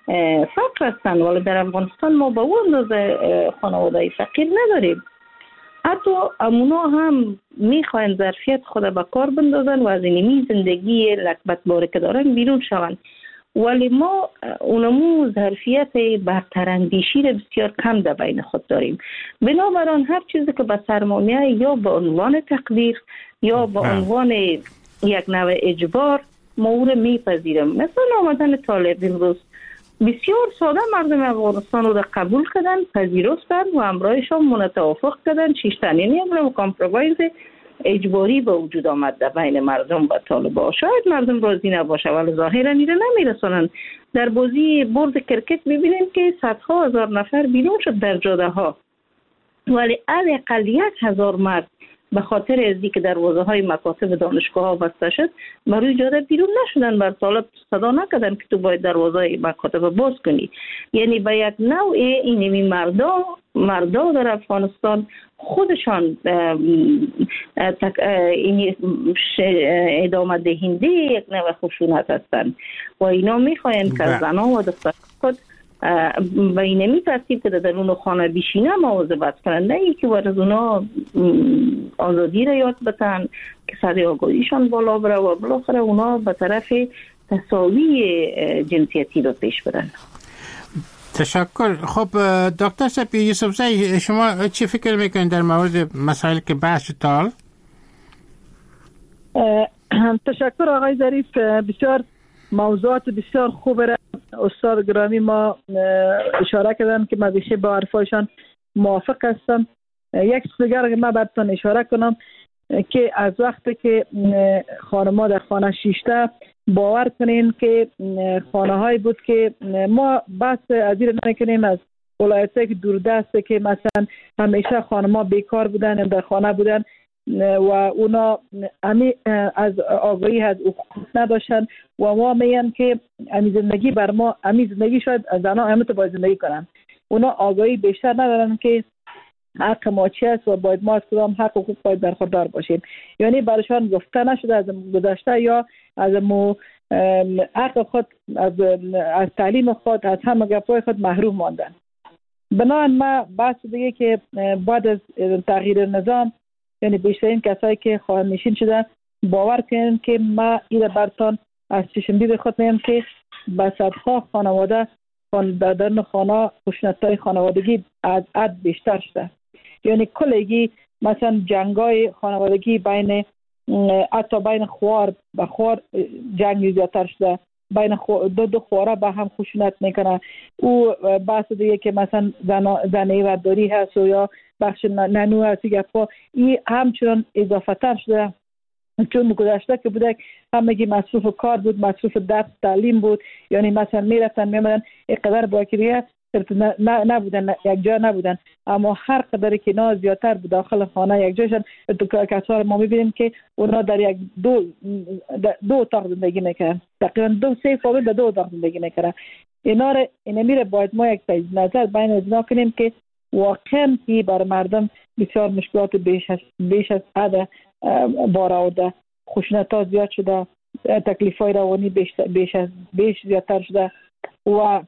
فقر هستند، ولی در افغانستان ما به اون اندازه خانواده فقیر نداریم. حتی امونا هم میخواین ظرفیت خود به کار بندازن و از اینمی زندگی لکبت باره که دارن بیرون شون، ولی ما اونمو ظرفیت برتراندیشی رو بسیار کم در بین خود داریم. بنابراین هر چیزی که به سرمایه یا به عنوان تقدیر یا به عنوان یک نوع اجبار ما او رو میپذیرم. مثلا آمدن طالب امروز بسیار ساده مردم افغانستان رو قبول کردن، پذیرفتن و همراهشان متوافق کردن. چیشتن یعنی یک کامپرومایز اجباری به وجود آمد در بین مردم و طالبان. شاید مردم راضی نباشه ولی ظاهرا ایره نمیرسونن. در بازی برد کرکت ببینیم که صدها هزار نفر بیرون شد در جاده ها، ولی اقل 1,000 مرد به خاطر ازی که دروازه های مکاتب دانشگاه ها بسته شد بروی جاده بیرون نشدن، بر طالب صدا نکردن که تو باید دروازه مکاتب باز کنی. یعنی به یک نوع اینمی مردا در افغانستان خودشان ادامه دهنده یک نوع خشونت هستند و اینا میخواین که زنها و دختران خود و اینمی ترتیب که در اون خانه بیشینه مواظبت کنن، نه اینکه از اونا آزادی را یاد بتن که سطح آگاهیشان بالا بره و بالاخره اونا به طرف تساوی جنسیتی رو پیش برن. تشکر. خب دکتر سپی یوسفزئی، شما چی فکر میکنید در مورد مسائل که بحث تال؟ تشکر آقای ظریف، بسیار موضوعات بسیار خوب را استاد گرامی ما اشاره کردن که من بیشتر با حرفایشان موافق هستم. یک چیز دیگر که من براتون اشاره کنم که از وقتی که خانم‌ها در خانه شیشته، باور کنین که خانه هایی بود که ما بس از این نکنیم از ولایت‌های که دوردسته که مثلا همیشه خانم‌ها بیکار بودن، در خانه بودن و اونا از آگاهی از حقوق نداشتن و ما میگن که امی زندگی بر ما، امی زندگی شاید زنها امیت باید زندگی کنن. اونا آگاهی بیشتر ندارن که حق ما چی است و باید ما از کدام حق و حقوق باید برخوردار باشیم. یعنی برایشان گفته نشده از گذشته یا از حق خود از تعلیم خود از همه گپای خود محروم ماندن. بنابراین ما بحث دیگه که بعد از تغییر نظام، یعنی بیشترین کسایی که خانه‌نشین شدن باور کنن که ما این برتان از چشمدید خود میگم که به صدها خانواده در خانه خشونت‌های خانوادگی از عد بیشتر شده. یعنی کلگی مثلا جنگای خانوادگی بین حتی بین خوار و خوار جنگ زیادتر شده، بین دو خواره به هم خشونت میکنه. او بحث دیگه که مثلا زن ایورداری هست و یا بخش ننو هست گپا، این همچنان اضافه تر شده. چون گذشته که بوده همگی مصروف کار بود، مصروف درس تعلیم بود، یعنی مثلا میرفتن میمدن اینقدر باکریه نبودن، یک جا نبودن، اما هر قدری که اینا زیادتر بود داخل خانه یک جایشان. کسا ما میبینیم که اونا در یک دو اتاق زندگی میکنن، تقریبا 2-3 فامیل در 2 اتاق زندگی میکنن. اینا میره باید ما یک تجزیه نظر بین از اینا کنیم که واقعا که بر مردم بسیار مشکلات بیش از حد بار آورده، خشونت‌ها زیاد شده، تکلیف‌های روانی بیش زیادتر شده و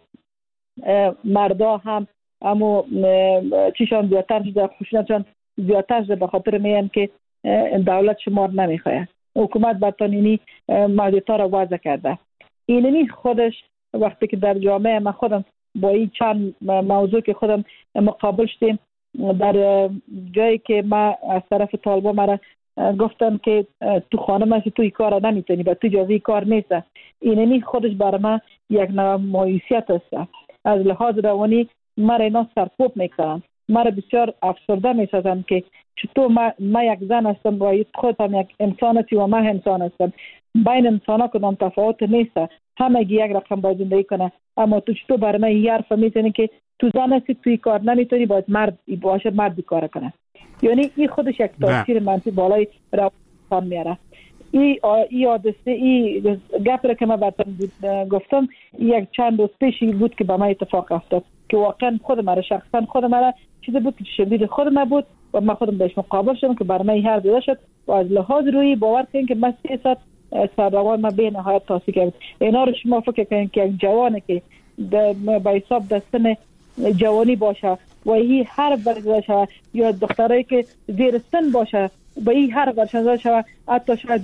مردا هم اما چیشان زیادتر شده، خشونتشان زیادتر شده، به خاطر میگن که دولت شمار نمیخواه. حکومت برطانینی محدودیت‌ها را وضع کرده. اینمی خودش وقتی که در جامعه ما خودم با این چند موضوع که خودم مقابل شدیم، در جایی که ما از طرف طالبان مرا گفتن که تو خانه ما توی کار نمیتونی و تو اجازه کار نیست، اینمی خودش بر ما یک نوع مایوسیت است. از لحاظ روانی مرا اینا سرکوب میکنن، مرا بسیار افسرده میسازن که چطور ما یک زن هستم و خودم یک انسان هستی و من انسان هستم. بین انسان ها کدام تفاوت نیست، همگی یک رقم باید زندگی کنه، اما تو چطور برای من این حرف میزنی که تو زن هستی توی کار نمیتونی، باید مرد باشه، مرد کار کنه. یعنی این خودش یک تاثیر منفی بالای روان میاره. این حادثه، این گپ که من براتون گفتم یک چند روز پیشی بود که به من اتفاق افتاد که واقعا شخصا خود من چیزی بود که شدید خود من بود و من خودم بهش مقابل شدم که برای من این حرف دیده شد و از لحاظ روی باور کنین که من 3 ساعت سرروان من به نهایت تاثیر کرد. اینا رو شما فکر کنین که یک جوانه که به حساب دستن جوانی باشه و این هر برزده شود یا دخترایی که زیر سن باشه به این هر برشنده شود، حتی شاید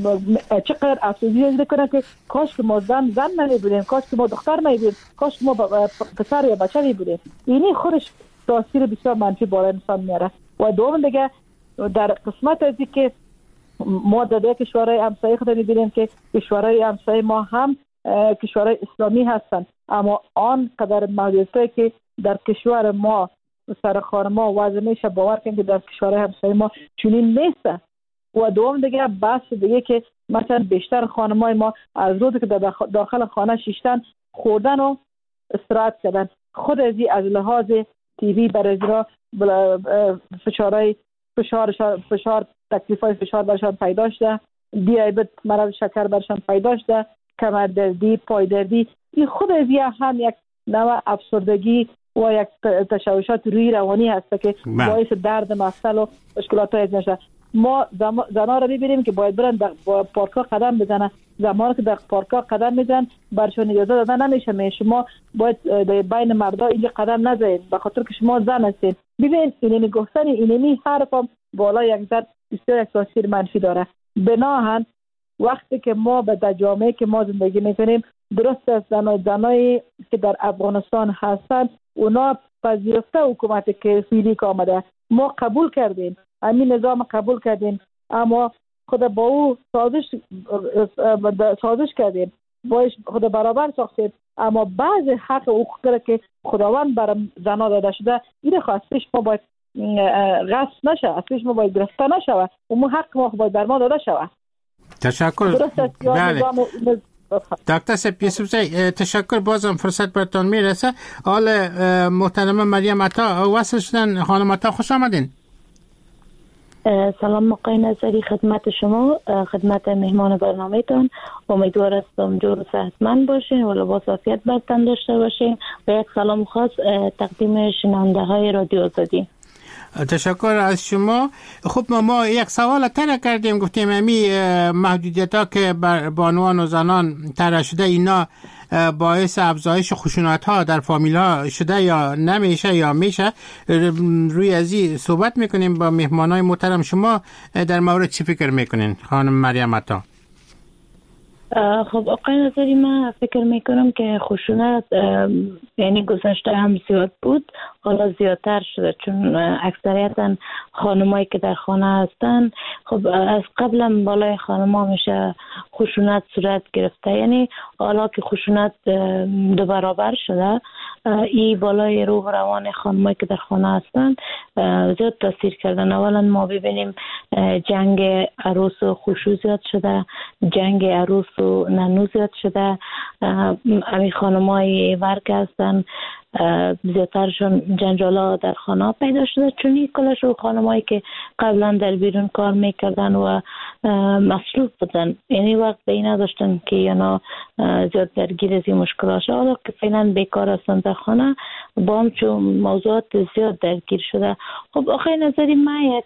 چقدر افسوزی کنه که کاش که ما زن نمی بودیم، کاش که ما دختر نمی بودیم، کاش که ما پسر یا بچه نمی بودیم. اینی خودش تاثیر بسیار منفی بالای انسان میاره. و دوم دیگه در قسمت ازی که ما در کشورهای همسایه خود میبینیم که کشورهای همسایه ما هم کشورهای اسلامی هستن، اما آن قدر موجودیتی که در کشور ما سرخار ما وضع میشه باور کنید که در کشورهای همسایه ما چنین نیست. و دوم دیگه بحث دیگه که مثلا بیشتر خانمای ما از روزی که داخل خانه شیشتن خوردن و استراحت کردن، خود از لحاظ تیوی بر اجرا فشار تکلیفای فشار برشان پیدا شده، دیابت، مرض شکر برشان پیدا شده، کمر دردی، پای دردی. این خود از هم یک نوع افسردگی و یک تشوشات روی روانی هست که باعث درد مفصل و مشکلات های نشه. ما زنها رو میبینیم که باید برن در پارکا قدم بزنن، زمانی که در پارکا قدم میزنن برشون اجازه داده نمیشه. شما باید بین مردا اینجا قدم نزنید به خاطر که شما زن هستید. ببین اینمی گفتن اینمی حرفم بالا یک ذره بسیار یک تاثیر منفی داره. بناهن وقتی که ما به در جامعه که ما زندگی میکنیم درست است زنایی که در افغانستان هستن اونا پذیرفته حکومت که فعلی که آمده، ما قبول کردیم، همین نظام قبول کردیم، اما خود با او سازش کردیم، باش خود برابر ساختیم، اما بعض حق حقوق که خداوند برای زنها داده شده این خواستش ما باید غصب نشه، اصلش ما باید گرفته نشه و اون حق ما باید بر ما داده شود. تشکر. بله دکتر سپیسوزی تشکر. بازم فرصت براتون میرسه. حال محترمه مریم عطا وصل شدن. خانم عطا خوش آمدین. سلام آقای نظری، خدمت شما، خدمت مهمان برنامه‌تان. امیدوار هستم جور و صحتمند باشین و لباس عافیت بر تن داشته باشین و یک سلام خاص تقدیم شنونده های رادیو آزادی. تشکر از شما. خب ما یک سوال طرح کردیم، گفتیم امی محدودیت ها که بر بانوان و زنان طرح شده اینا باعث افزایش خشونت ها در فامیل ها شده یا نمیشه یا میشه. روی ازی صحبت میکنیم با مهمان های محترم. شما در مورد چی فکر میکنین خانم مریم عطا؟ خب آقای نظری، من فکر میکنم که خشونت یعنی گذشته هم زیاد بود، حالا زیادتر شده، چون اکثریتا خانمایی که در خانه هستن خب از قبلا بالای خانما میشه خشونت صورت گرفته، یعنی حالا که خشونت دو برابر شده، این بالای روح و روان خانمایی که در خانه هستن زیاد تاثیر کردن. اولا ما ببینیم جنگ عروس و خشوع زیاد شده، جنگ عروس و ننو زیاد شده. امی خانمای ورک هستن زیادترشون جنجالا در خانه پیدا شده، چون این کلش و خانمایی که قبلا در بیرون کار میکردن و مصروف بودن، یعنی وقت به این نداشتن که یانا زیاد درگیر از این مشکلات شد. حالا که فعلا بیکار هستن در خانه با هم چون موضوعات زیاد درگیر شده. خب آخه نظری من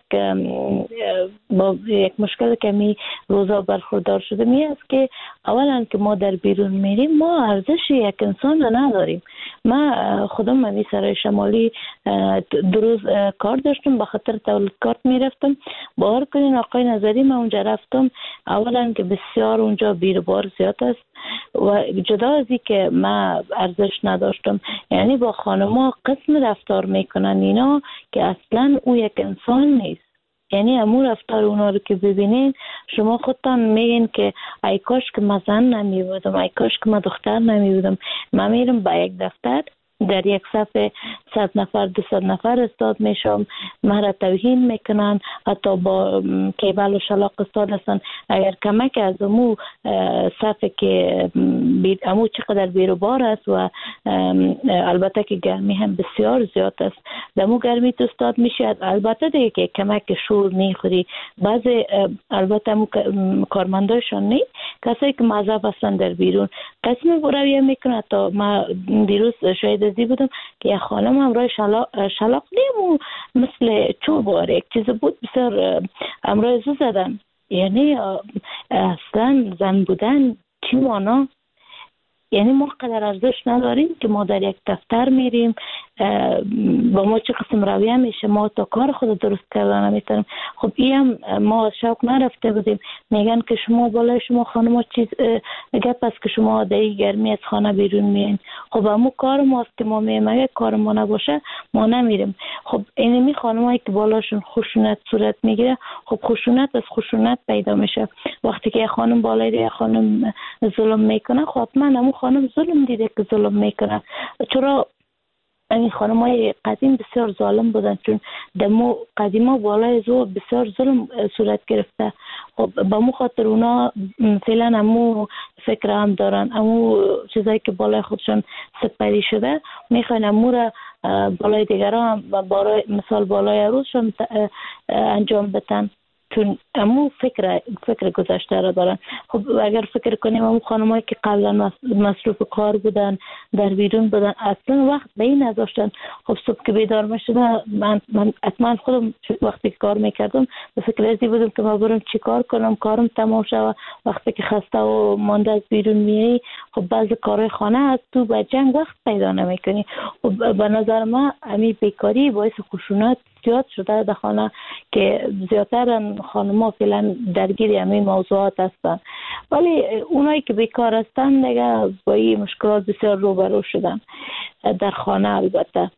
با یک مشکل که می روزا برخوردار شده می است که اولا که ما در بیرون میریم ما ارزش یک انسان رو نداریم. من خودم من سرای شمالی 2 روز کار داشتم، به خاطر تولید کارت میرفتم. باور کنین آقای نظری من اونجا رفتم، اولا که بسیار اونجا بیروبار زیاد است و جدا از این که من ارزش نداشتم، یعنی با خانما قسم رفتار میکنن اینا که اصلا او یک انسان نیست. یعنی امور رفتار اونا رو که ببینین شما خودتان میگین که ای کاش که من زن نمی بودم، ای کاش که من دختر نمی بودم. من میرم با یک دفتر در یک صفحه 100 نفر 200 نفر استاد میشم، من را توهین میکنن، حتی با کیبل و شلاق استاد هستن. اگر کمک از امو صفحه که امو چقدر بیروبار است و البته که گرمی هم بسیار زیاد است، دمو گرمی تو استاد میشه. البته دیگه که کمک شور میخوری، بعضی البته امو کارمندایشان نی، کسایی که مذهب هستن در بیرون قسم برویه میکنه. تا ما دیروز شاید ازی بودم که یک خانم امرای شلاق نیم و مثل چوب واره یک چیز بود بسیار امرای زو زدن. یعنی اصلا زن بودن چی مانا؟ یعنی ما قدر ارزش نداریم که ما در یک دفتر میریم با ما چه قسم رویه میشه، ما تا کار خود درست کردن نمیتونیم. خب این هم ما از شوق نرفته بودیم، میگن که شما بالای شما خانم چیز گپ است که شما در گرمی از خانه بیرون میین. خب همو کار ماست که ما میگیم اگه کار ما نباشه ما نمیریم. خب اینمی خانمایی که بالاشون خشونت صورت میگیره، خب خشونت از خشونت پیدا میشه. وقتی که خانم بالای یک خانم ظلم میکنه، خب من همو خانم ظلم دیده که ظلم میکنه. چرا این خانمای قدیم بسیار ظالم بودن، چون دمو قدیما بالای زو بسیار ظلم صورت گرفته. خب با مو خاطر اونا فعلا همو فکر هم دارن، همو چیزایی که بالای خودشون سپری شده میخواین همو را بالای دیگران هم مثال بالای عروسشون انجام بدن، چون همو فکر گذشته را دارن. خب اگر فکر کنیم همو خانمایی که قبلا مصروف کار بودن در بیرون بودن اصلا وقت به این نداشتن. خب صبح که بیدار میشدم من حتما خودم وقتی کار میکردم به فکر ازی بودم که ما برم چی کار کنم، کارم تمام شد. وقتی که خسته و مانده از بیرون میایی، خب بعضی کارهای خانه هست تو با جنگ وقت پیدا نمیکنی. خب به نظر من همین بیکاری باعث خشونت زیاد شده در خانه که زیادتر خانم‌ها فعلا درگیر همین موضوعات هستن، ولی اونایی که بیکار هستن دیگه با این مشکلات بسیار روبرو شدن در خانه. البته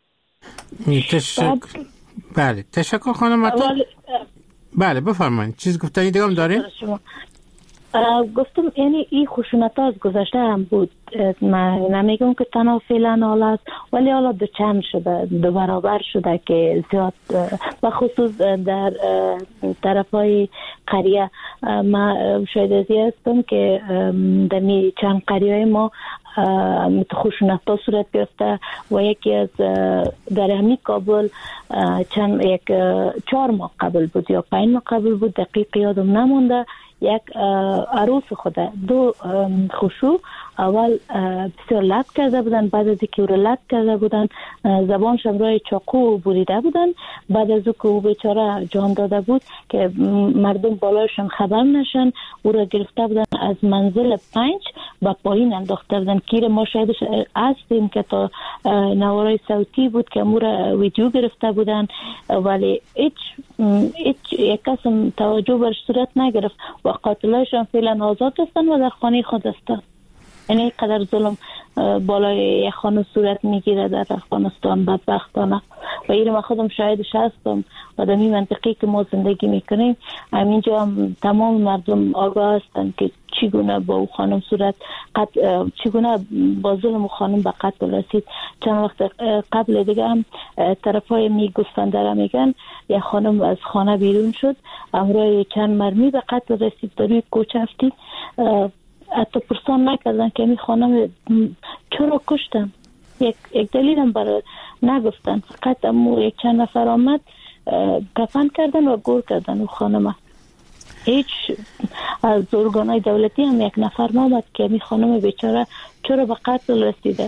بله تشکر خانم عطا. بله بفرمایید، چیز گفتنی دیگه هم دارین؟ گفتم یعنی این خشونت ها از گذشته هم بود، من نمیگم که تنها فعلا حالا است، ولی حالا دو چند شده، دو برابر شده که زیاد، و خصوص در طرف های قریه. من شاید ازی هستم که در چند قریه ما خشونت‌ها صورت گرفته و یکی از در همین کابل یک 4 ماه قبل بود یا 5 ماه قبل بود، دقیق یادم نمونده، یک عروس خود 2 خشوع اول بسیار لط کرده بودن، بعد از اینکه او را لط کرده بودن زبانش روی چاقو بریده بودن، بعد از او که او بیچاره جان داده بود که مردم بالایشان خبر نشن، او را گرفته بودن از منزل 5 با پایین انداخته بودن که ما شاهدش هستیم که تا نوارای صوتی بود که او را ویدیو گرفته بودن، ولی هیچ یک کس توجه برش صورت نگرفت و قاتلایشان فعلا آزاد هستند و در خانه خود هستند. یعنی قدر ظلم بالای یک خانه صورت میگیره در افغانستان بدبختانه و این ما خودم شاهدش هستم و در این منطقی که ما زندگی میکنیم همینجا هم تمام مردم آگاه هستند که چگونه با او خانم صورت چگونه با ظلم او خانم به قتل رسید. چند وقت قبل دیگه هم طرفای میگفتند را میگن یک خانم از خانه بیرون شد، همراه چند مرمی به قتل رسید، در روی کوچه افتی حتی پرسان نکردن که می خانم چرا کشتن، یک دلیل هم برای نگفتن، فقط امو یک چند نفر آمد کفن کردن و گور کردن و خانم. هیچ از ارگانهای دولتی هم یک نفر نامد که می خانم بیچاره چرا به قتل رسیده.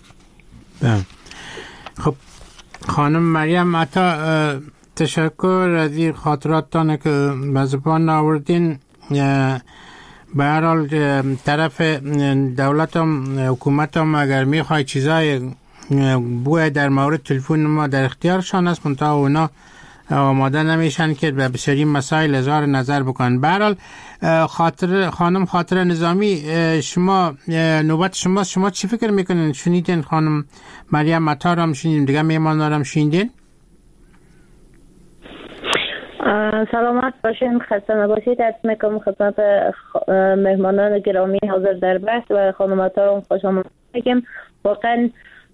خب خانم مریم عطا، تشکر از این خاطراتتان که به زبان آوردین. به هر حال طرف دولت هم حکومت هم اگر میخوای چیزای بوی در مورد تلفن ما در اختیارشان است، منتها اونا آماده نمیشن که به بسیاری مسائل اظهار نظر بکنن. به هر حال خانم خاطره نظامی، شما نوبت شما چی فکر میکنین؟ شنیدین خانم مریم عطا را هم شنیدین، دیگه میمان را هم شنیدین؟ سلامت باشین، خسته نباشید. عرض میکنم خدمت مهمانان گرامی حاضر در بحث و خانم‌ها خوش آمدید میگم. واقعا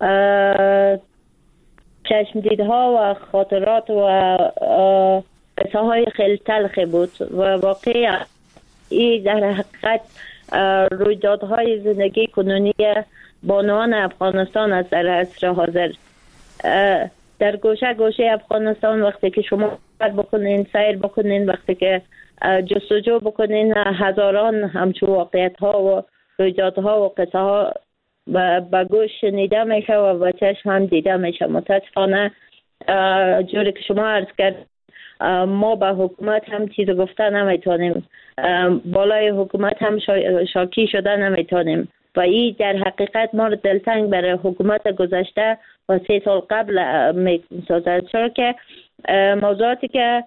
چشمدیدها و خاطرات و قصه های خیلی تلخی بود و واقعا این در حقیقت رویدادهای زندگی کنونی بانوان افغانستان است در عصر حاضر. در گوشه گوشه افغانستان وقتی که شما بکنین، سیر بکنین، وقتی که جستجو بکنین، هزاران همچون واقعیت ها و رویدادها و قصه ها به گوش شنیده میشه و به چشم هم دیده میشه. متاسفانه جوری که شما عرض کرد ما به حکومت هم چیز گفته نمیتونیم، بالای حکومت هم شاکی شده نمیتونیم و این در حقیقت ما رو دلتنگ برای حکومت گذشته و 3 سال قبل میسازد، چرا که موضوعاتی که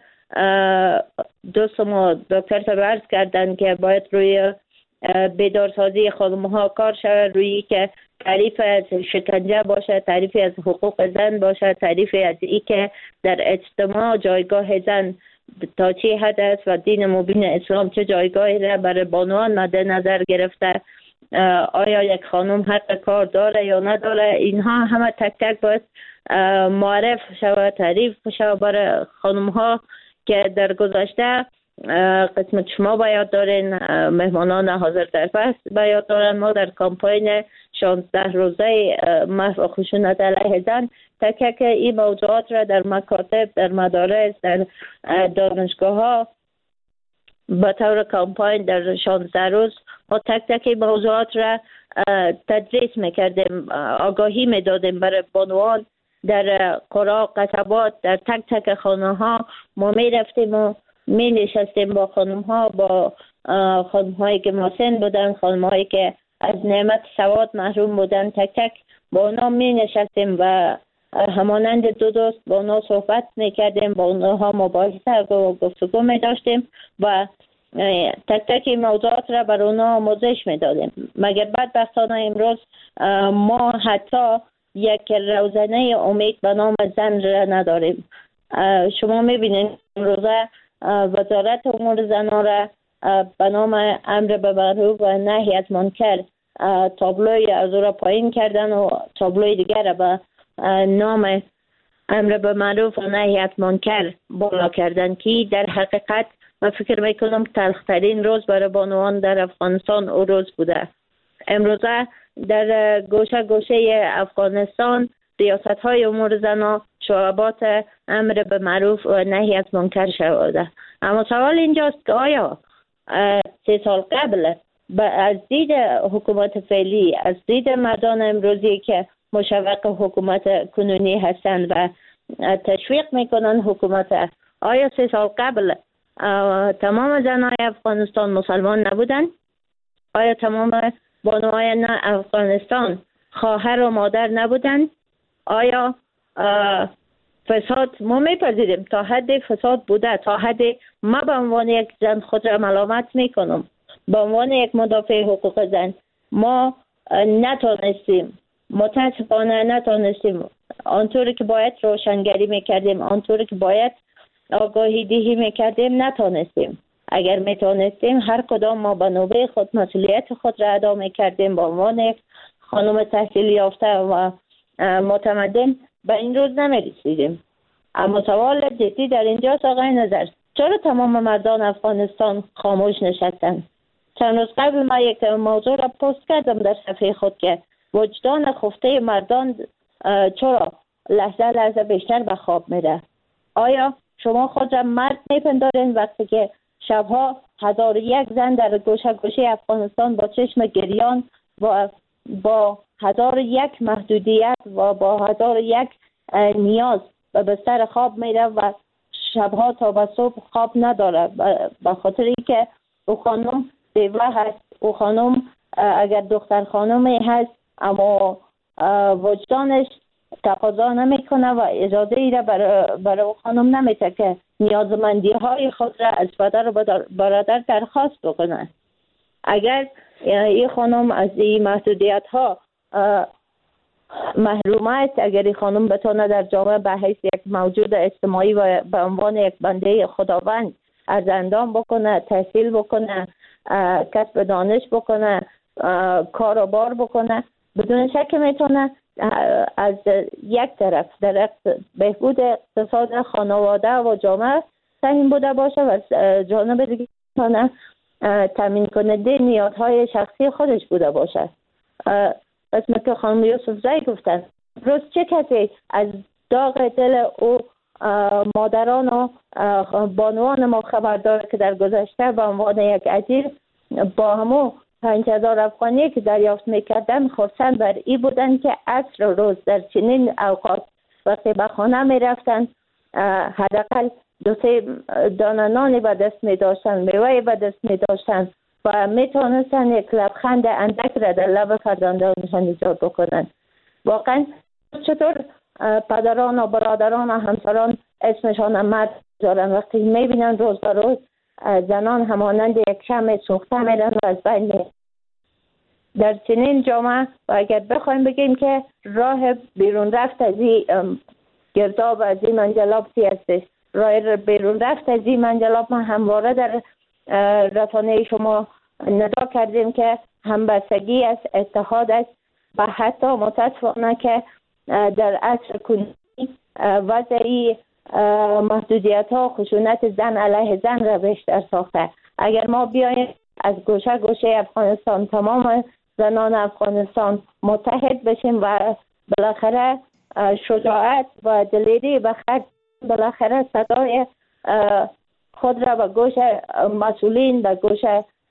دوست ما دکتر صاحب عرض کردن که باید روی بیدارسازی خانم‌ها کار شود، روی که تعریف از شکنجه باشه، تعریف از حقوق زن باشه، تعریف از ای که در اجتماع جایگاه زن تا چه حد است و دین مبین اسلام چه جایگاهی را برای بانوان مد نظر گرفته، آیا یک خانم حق کار داره یا نداره، اینها همه تک تک باید معرف شود، تعریف شود برای خانم ها که در گذشته قسمت شما باید دارین، مهمانان حاضر در بحث باید دارن. ما در کامپاین 16 روزه محو خشونت علیه زن تک تک این موضوعات را در مکاتب، در مدارس، در دانشگاه ها به طور کامپاین در 16 روز ما تک تک موضوعات را تدریس میکردیم، آگاهی میدادیم برای بانوان در قرا، قصبات، در تک تک خانه ها ما میرفتیم و می نشستیم با خانم ها، با خانم هایی که مسن بودن، خانم هایی که از نعمت سواد محروم بودن، تک تک با اونا می نشستیم و همانند دو دوست با اونا صحبت می کردیم، با اونا مباحثه و گفتگو می داشتیم و تک تک موضوعات را بر اونا آموزش می دادیم. مگر بدبختانه امروز ما حتی یک روزنه امید به نام زن را نداریم. شما می بینید امروزه وزارت امور زنان را به نام امر به معروف و نهی از منکر تابلوی از او را پایین کردن و تابلوی دیگر را به نام امر به معروف و نهی از منکر بالا کردن که در حقیقت من فکر میکنم تلخترین روز برای بانوان در افغانستان او روز بوده. امروزه در گوشه گوشه افغانستان ریاست های امور زنا شعبات امر به معروف و نهی از منکر شده. اما سوال اینجاست که آیا 3 سال قبل از دید حکومت فعلی، از دید مردان امروزی که مشوق حکومت کنونی هستند و تشویق میکنن حکومت، آیا 3 سال قبل تمام زنای افغانستان مسلمان نبودن؟ آیا تمام بانوان افغانستان خواهر و مادر نبودن؟ آیا فساد ما میپذیریم تا حد فساد بوده، تا حد ما به عنوان یک زن خود را ملامت میکنم، به عنوان یک مدافع حقوق زن ما نتونستیم، متاسفانه نتونستیم آنطوری که باید روشنگری میکردیم، آنطوری که باید آگاهی دهی میکردیم نتونستیم. اگر میتونستیم هر کدام ما به نوبه خود مسئولیت خود را ادا میکردیم به عنوان یک خانم تحصیل یافته و متمدن به این روز نمیرسیدیم. اما سوال جدی در اینجاست آقای نظر، چرا تمام مردان افغانستان خاموش نشستند؟ چند روز قبل ما یک موضوع را پست کردم در صفحه خود که وجدان خفته مردان چرا لحظه لحظه بیشتر به خواب میره. آیا شما خود را مرد میپندارین وقتی که شبها 1001 زن در گوشه گوشه افغانستان با چشم گریان و با 1001 محدودیت و با 1001 نیاز به بستر خواب میره و شبها تا به صبح خواب نداره به خاطر اینکه او خانم بیوه هست، او خانم اگر دختر خانمی هست اما وجدانش تقاضا نمیکنه و اجازه ای را برای او خانم نمیده که نیازمندی های خود را از پدر و برادر درخواست بکنه. اگر این خانم از این محدودیت ها محروم است، اگر این خانم بتونه در جامعه به حیث یک موجود اجتماعی و به عنوان یک بنده خداوند ارزندام بکنه، تحصیل بکنه، کسب دانش بکنه، کار و بار بکنه، بدون شک میتونه از یک طرف در بهبود اقتصاد خانواده و جامعه سهم بوده باشه و جانب دیگه میتونه تامین کننده نیازهای شخصی خودش بوده باشه. قسم که خانم یوسفزای گفتن روز چه کسی از داغ دل او مادران و بانوان ما خبر داره که در گذشته به عنوان یک اجیر با همو 5000 افغانی که دریافت میکردن خرسند بر ای بودن که عصر و روز در چنین اوقات وقتی به خانه میرفتن حداقل 2-3 دانه نانی به دست میداشتن، میوه به دست میداشتن و میتونستن یک لبخند اندک را در لب فرزندانشان ایجاد بکنن. واقعا چطور پدران و برادران و همسران اسمشان مرد دارن وقتی میبینن روز به روز زنان همانند یک شمع سوخته میرن و از بین میرن در چنین جامعه. و اگر بخوایم بگیم که راه بیرون رفت از این گرداب، از این منجلاب هستش، راه بیرون رفت از این منجلاب ما همواره در رسانه شما ندا کردیم که همبستگی است، اتحاد است و حتی متاسفانه که در عصر کنونی وضعی محدودیت ها خشونت زن علیه زن را بیشتر ساخته. اگر ما بیایم از گوشه گوشه افغانستان تمام زنان افغانستان متحد بشیم و بالاخره شجاعت و دلیری و خرج بالاخره صدای خود را به گوش مسئولین و گوش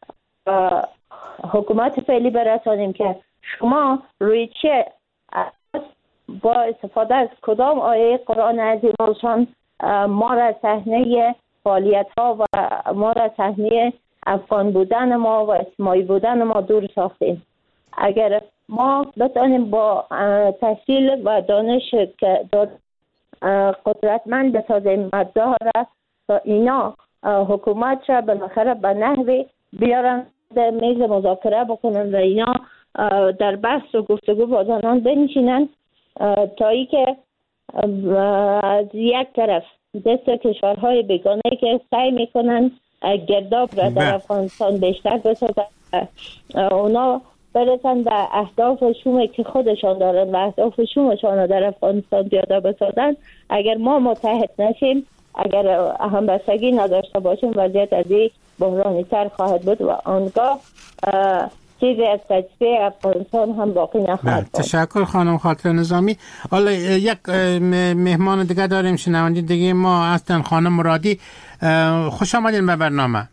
حکومت فعلی برسانیم که شما روی چه با استفاده از کدام آیه قرآن عظیم الشان ما را صحنه فعالیت ها و ما را صحنه افغان بودن ما و اجتماعی بودن ما دور ساختیم. اگر ما بتانیم با تحصیل و دانش که قدرتمند بسازیم مردها را تا اینا حکومت را بالاخره به نحوی بیارن در میز مذاکره بکنن و اینا در بحث و گفتگو با زنان بنشینن تا ای که از یک طرف دست کشورهای بیگانه که سعی میکنن گرداب را در افغانستان بیشتر بسازن اونا برسن به اهداف شومی که خودشان دارن و اهداف شومشان را در افغانستان پیاده بسازن. اگر ما متحد نشیم، اگر همبستگی نداشته باشیم، وضعیت از این بحرانی تر خواهد بود و آنگاه چیزی از تجربه افغانستان هم باقی نخواهد. تشکر خانم خاطر نظامی. حالا یک مهمان دیگه داریم، شنونده دیگه ما هستن، خانم مرادی. خوش آمدین به برنامه.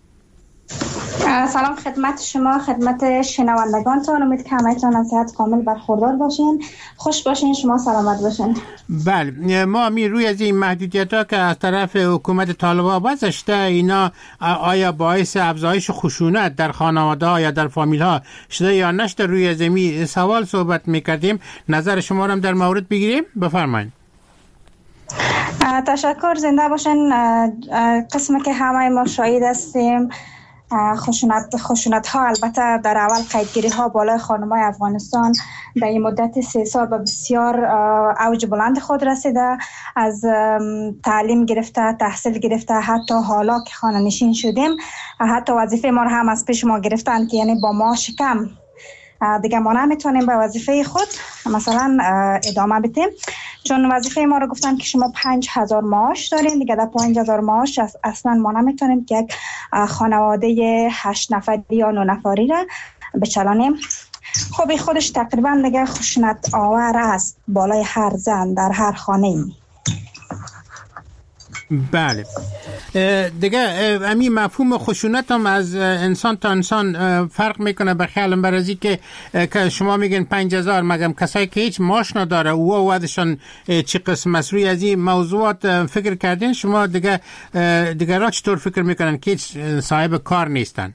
سلام خدمت شما، خدمت شنوندگانتان. امید که همه‌تان از صحت کامل برخوردار باشین، خوش باشین، شما سلامت باشین. بله، ما روی از این محدودیت‌ها که از طرف حکومت طالبان وضع شده، اینا آیا باعث افزایش خشونت در خانواده‌ها یا در فامیل‌ها شده یا نشده، روی از این سوال صحبت می‌کردیم. نظر شما رو هم در مورد بگیریم، بفرمایید. تشکر، زنده باشین. قسمی که همه ما شاهد هستیم، خشونت ها البته در اول قیدگیری ها بالای خانم‌های افغانستان در این مدت 3 سال به بسیار اوج بلند خود رسیده، از تعلیم گرفته، تحصیل گرفته، حتی حالا که خانه نشین شدیم، حتی وظیفه ما رو هم از پیش ما گرفتن که یعنی با معاش کم دیگه ما نمیتونیم به وظیفه خود مثلا ادامه بدیم، چون وظیفه ما رو گفتن که شما 5000 معاش دارین دیگه، در 5000 معاش اصلا ما نمیتونیم که یک خانواده 8 نفری یا 9 نفری را بچلانیم. خب این خودش تقریبا دیگه خشونت آور است بالای هر زن در هر خانه. بله دیگه همین مفهوم خشونت هم از انسان تا انسان فرق میکنه. به خیالم برازی که شما میگن 5000 مگم کسایی که هیچ معاش نداره او وضعشون چی قسم است؟ روی از این موضوعات فکر کردین شما؟ دیگه را چطور فکر میکنن که هیچ صاحب کار نیستن؟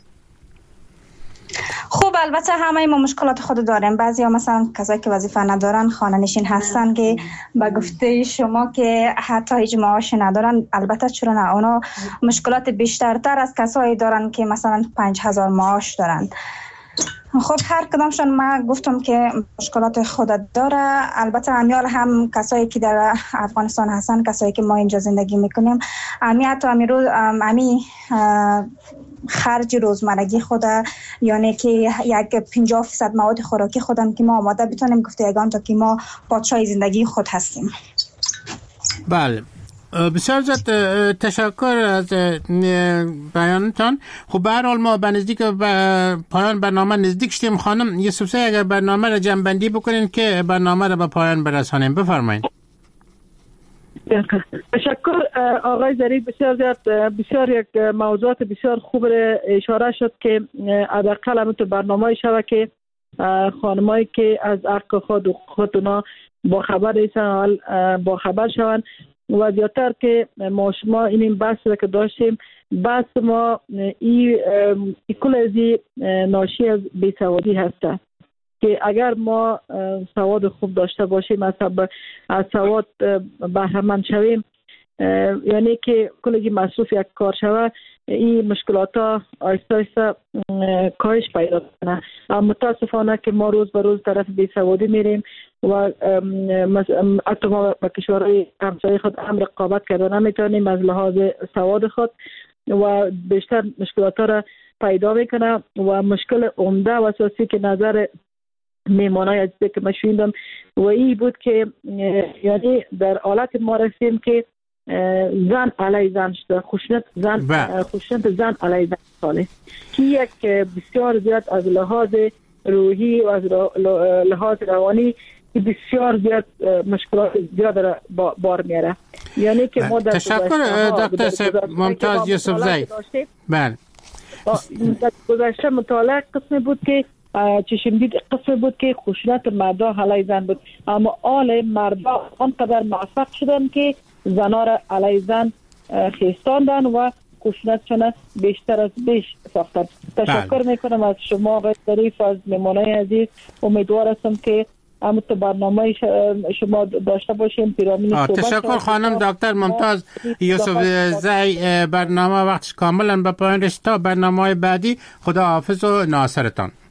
خب البته همه ما مشکلات خود داریم. بعضی ها مثلا کسایی که وظیفه ندارن، خانه نشین هستن که به گفته شما که حتی هیچ معاش ندارن. البته چرا نه، اونا مشکلات بیشترتر از کسایی دارن که مثلا 5000 معاش دارن. خب هر کدامشون ما گفتم که مشکلات خود داره. البته امیال هم کسایی که در افغانستان هستن، کسایی که ما اینجا زندگی میکنیم، حتی امی خرج روزمرگی خود، یعنی که یک 50% مواد خوراکی خودم که ما آماده بتونیم گفته یگان تا که ما پادشاه زندگی خود هستیم. بله بسیار زیاد تشکر از بیانتان. خب به هر حال ما به نزدیک پایان برنامه نزدیک شدیم. خانم یوسفزی اگر برنامه را جمع‌بندی بکنین که برنامه را به پایان برسانیم، بفرمایید. تشکر آقای ظریف. بسیار یک موضوعات بسیار خوب را اشاره شد که حداقل هم تو برنامه شود که خانمایی که از حق خودنا با خبر نیستن با خبر شوند و زیادتر که ما شما این بحث را که داشتیم، بحث ما این کل ازی ناشی از بیسوادی هسته که اگر ما سواد خوب داشته باشیم، از سواد بهره‌مند شویم، یعنی که کلی مصروف یک کار شود، این مشکلات ها آیسته آیسته کاهش پیدا کنه. متاسفانه که ما روز به روز طرف بیسوادی میریم و حتی ما با کشورهای همسایه خود هم رقابت کرده نمیتونیم از لحاظ سواد خود و بیشتر مشکلات ها را پیدا میکنه. و مشکل عمده و اساسی که نظر میمانای عزیزی که من شویندم و این بود که یعنی در حالت ما رسیم که زن علیه زن شده، خشونت زن علیه زن ساله که یک بسیار زیاد از لحاظ روحی و از لحاظ روانی بسیار زیاد مشکلات زیاد را بار میاره. یعنی که ما در تشکر دکتر ممتاز یوسفزی. بله در گذشته مطالعه قسمی بود که چشم دید قسم بود که خشونت مردا علیه زن بود، اما آل مردا آنقدر موفق شدن که زنا را علیه زن خیستاندن و خشونتشون بیشتر از بیش ساختن. تشکر میکنم از شما آقای ظریف، از مهمانای عزیز. امیدوار هستم که همون برنامه شما داشته باشیم. تشکر خانم دکتر ممتاز یوسفزی. برنامه وقتش کاملا به پایان رسید. تا برنامه بعدی، خدا حافظ و ناصرتان.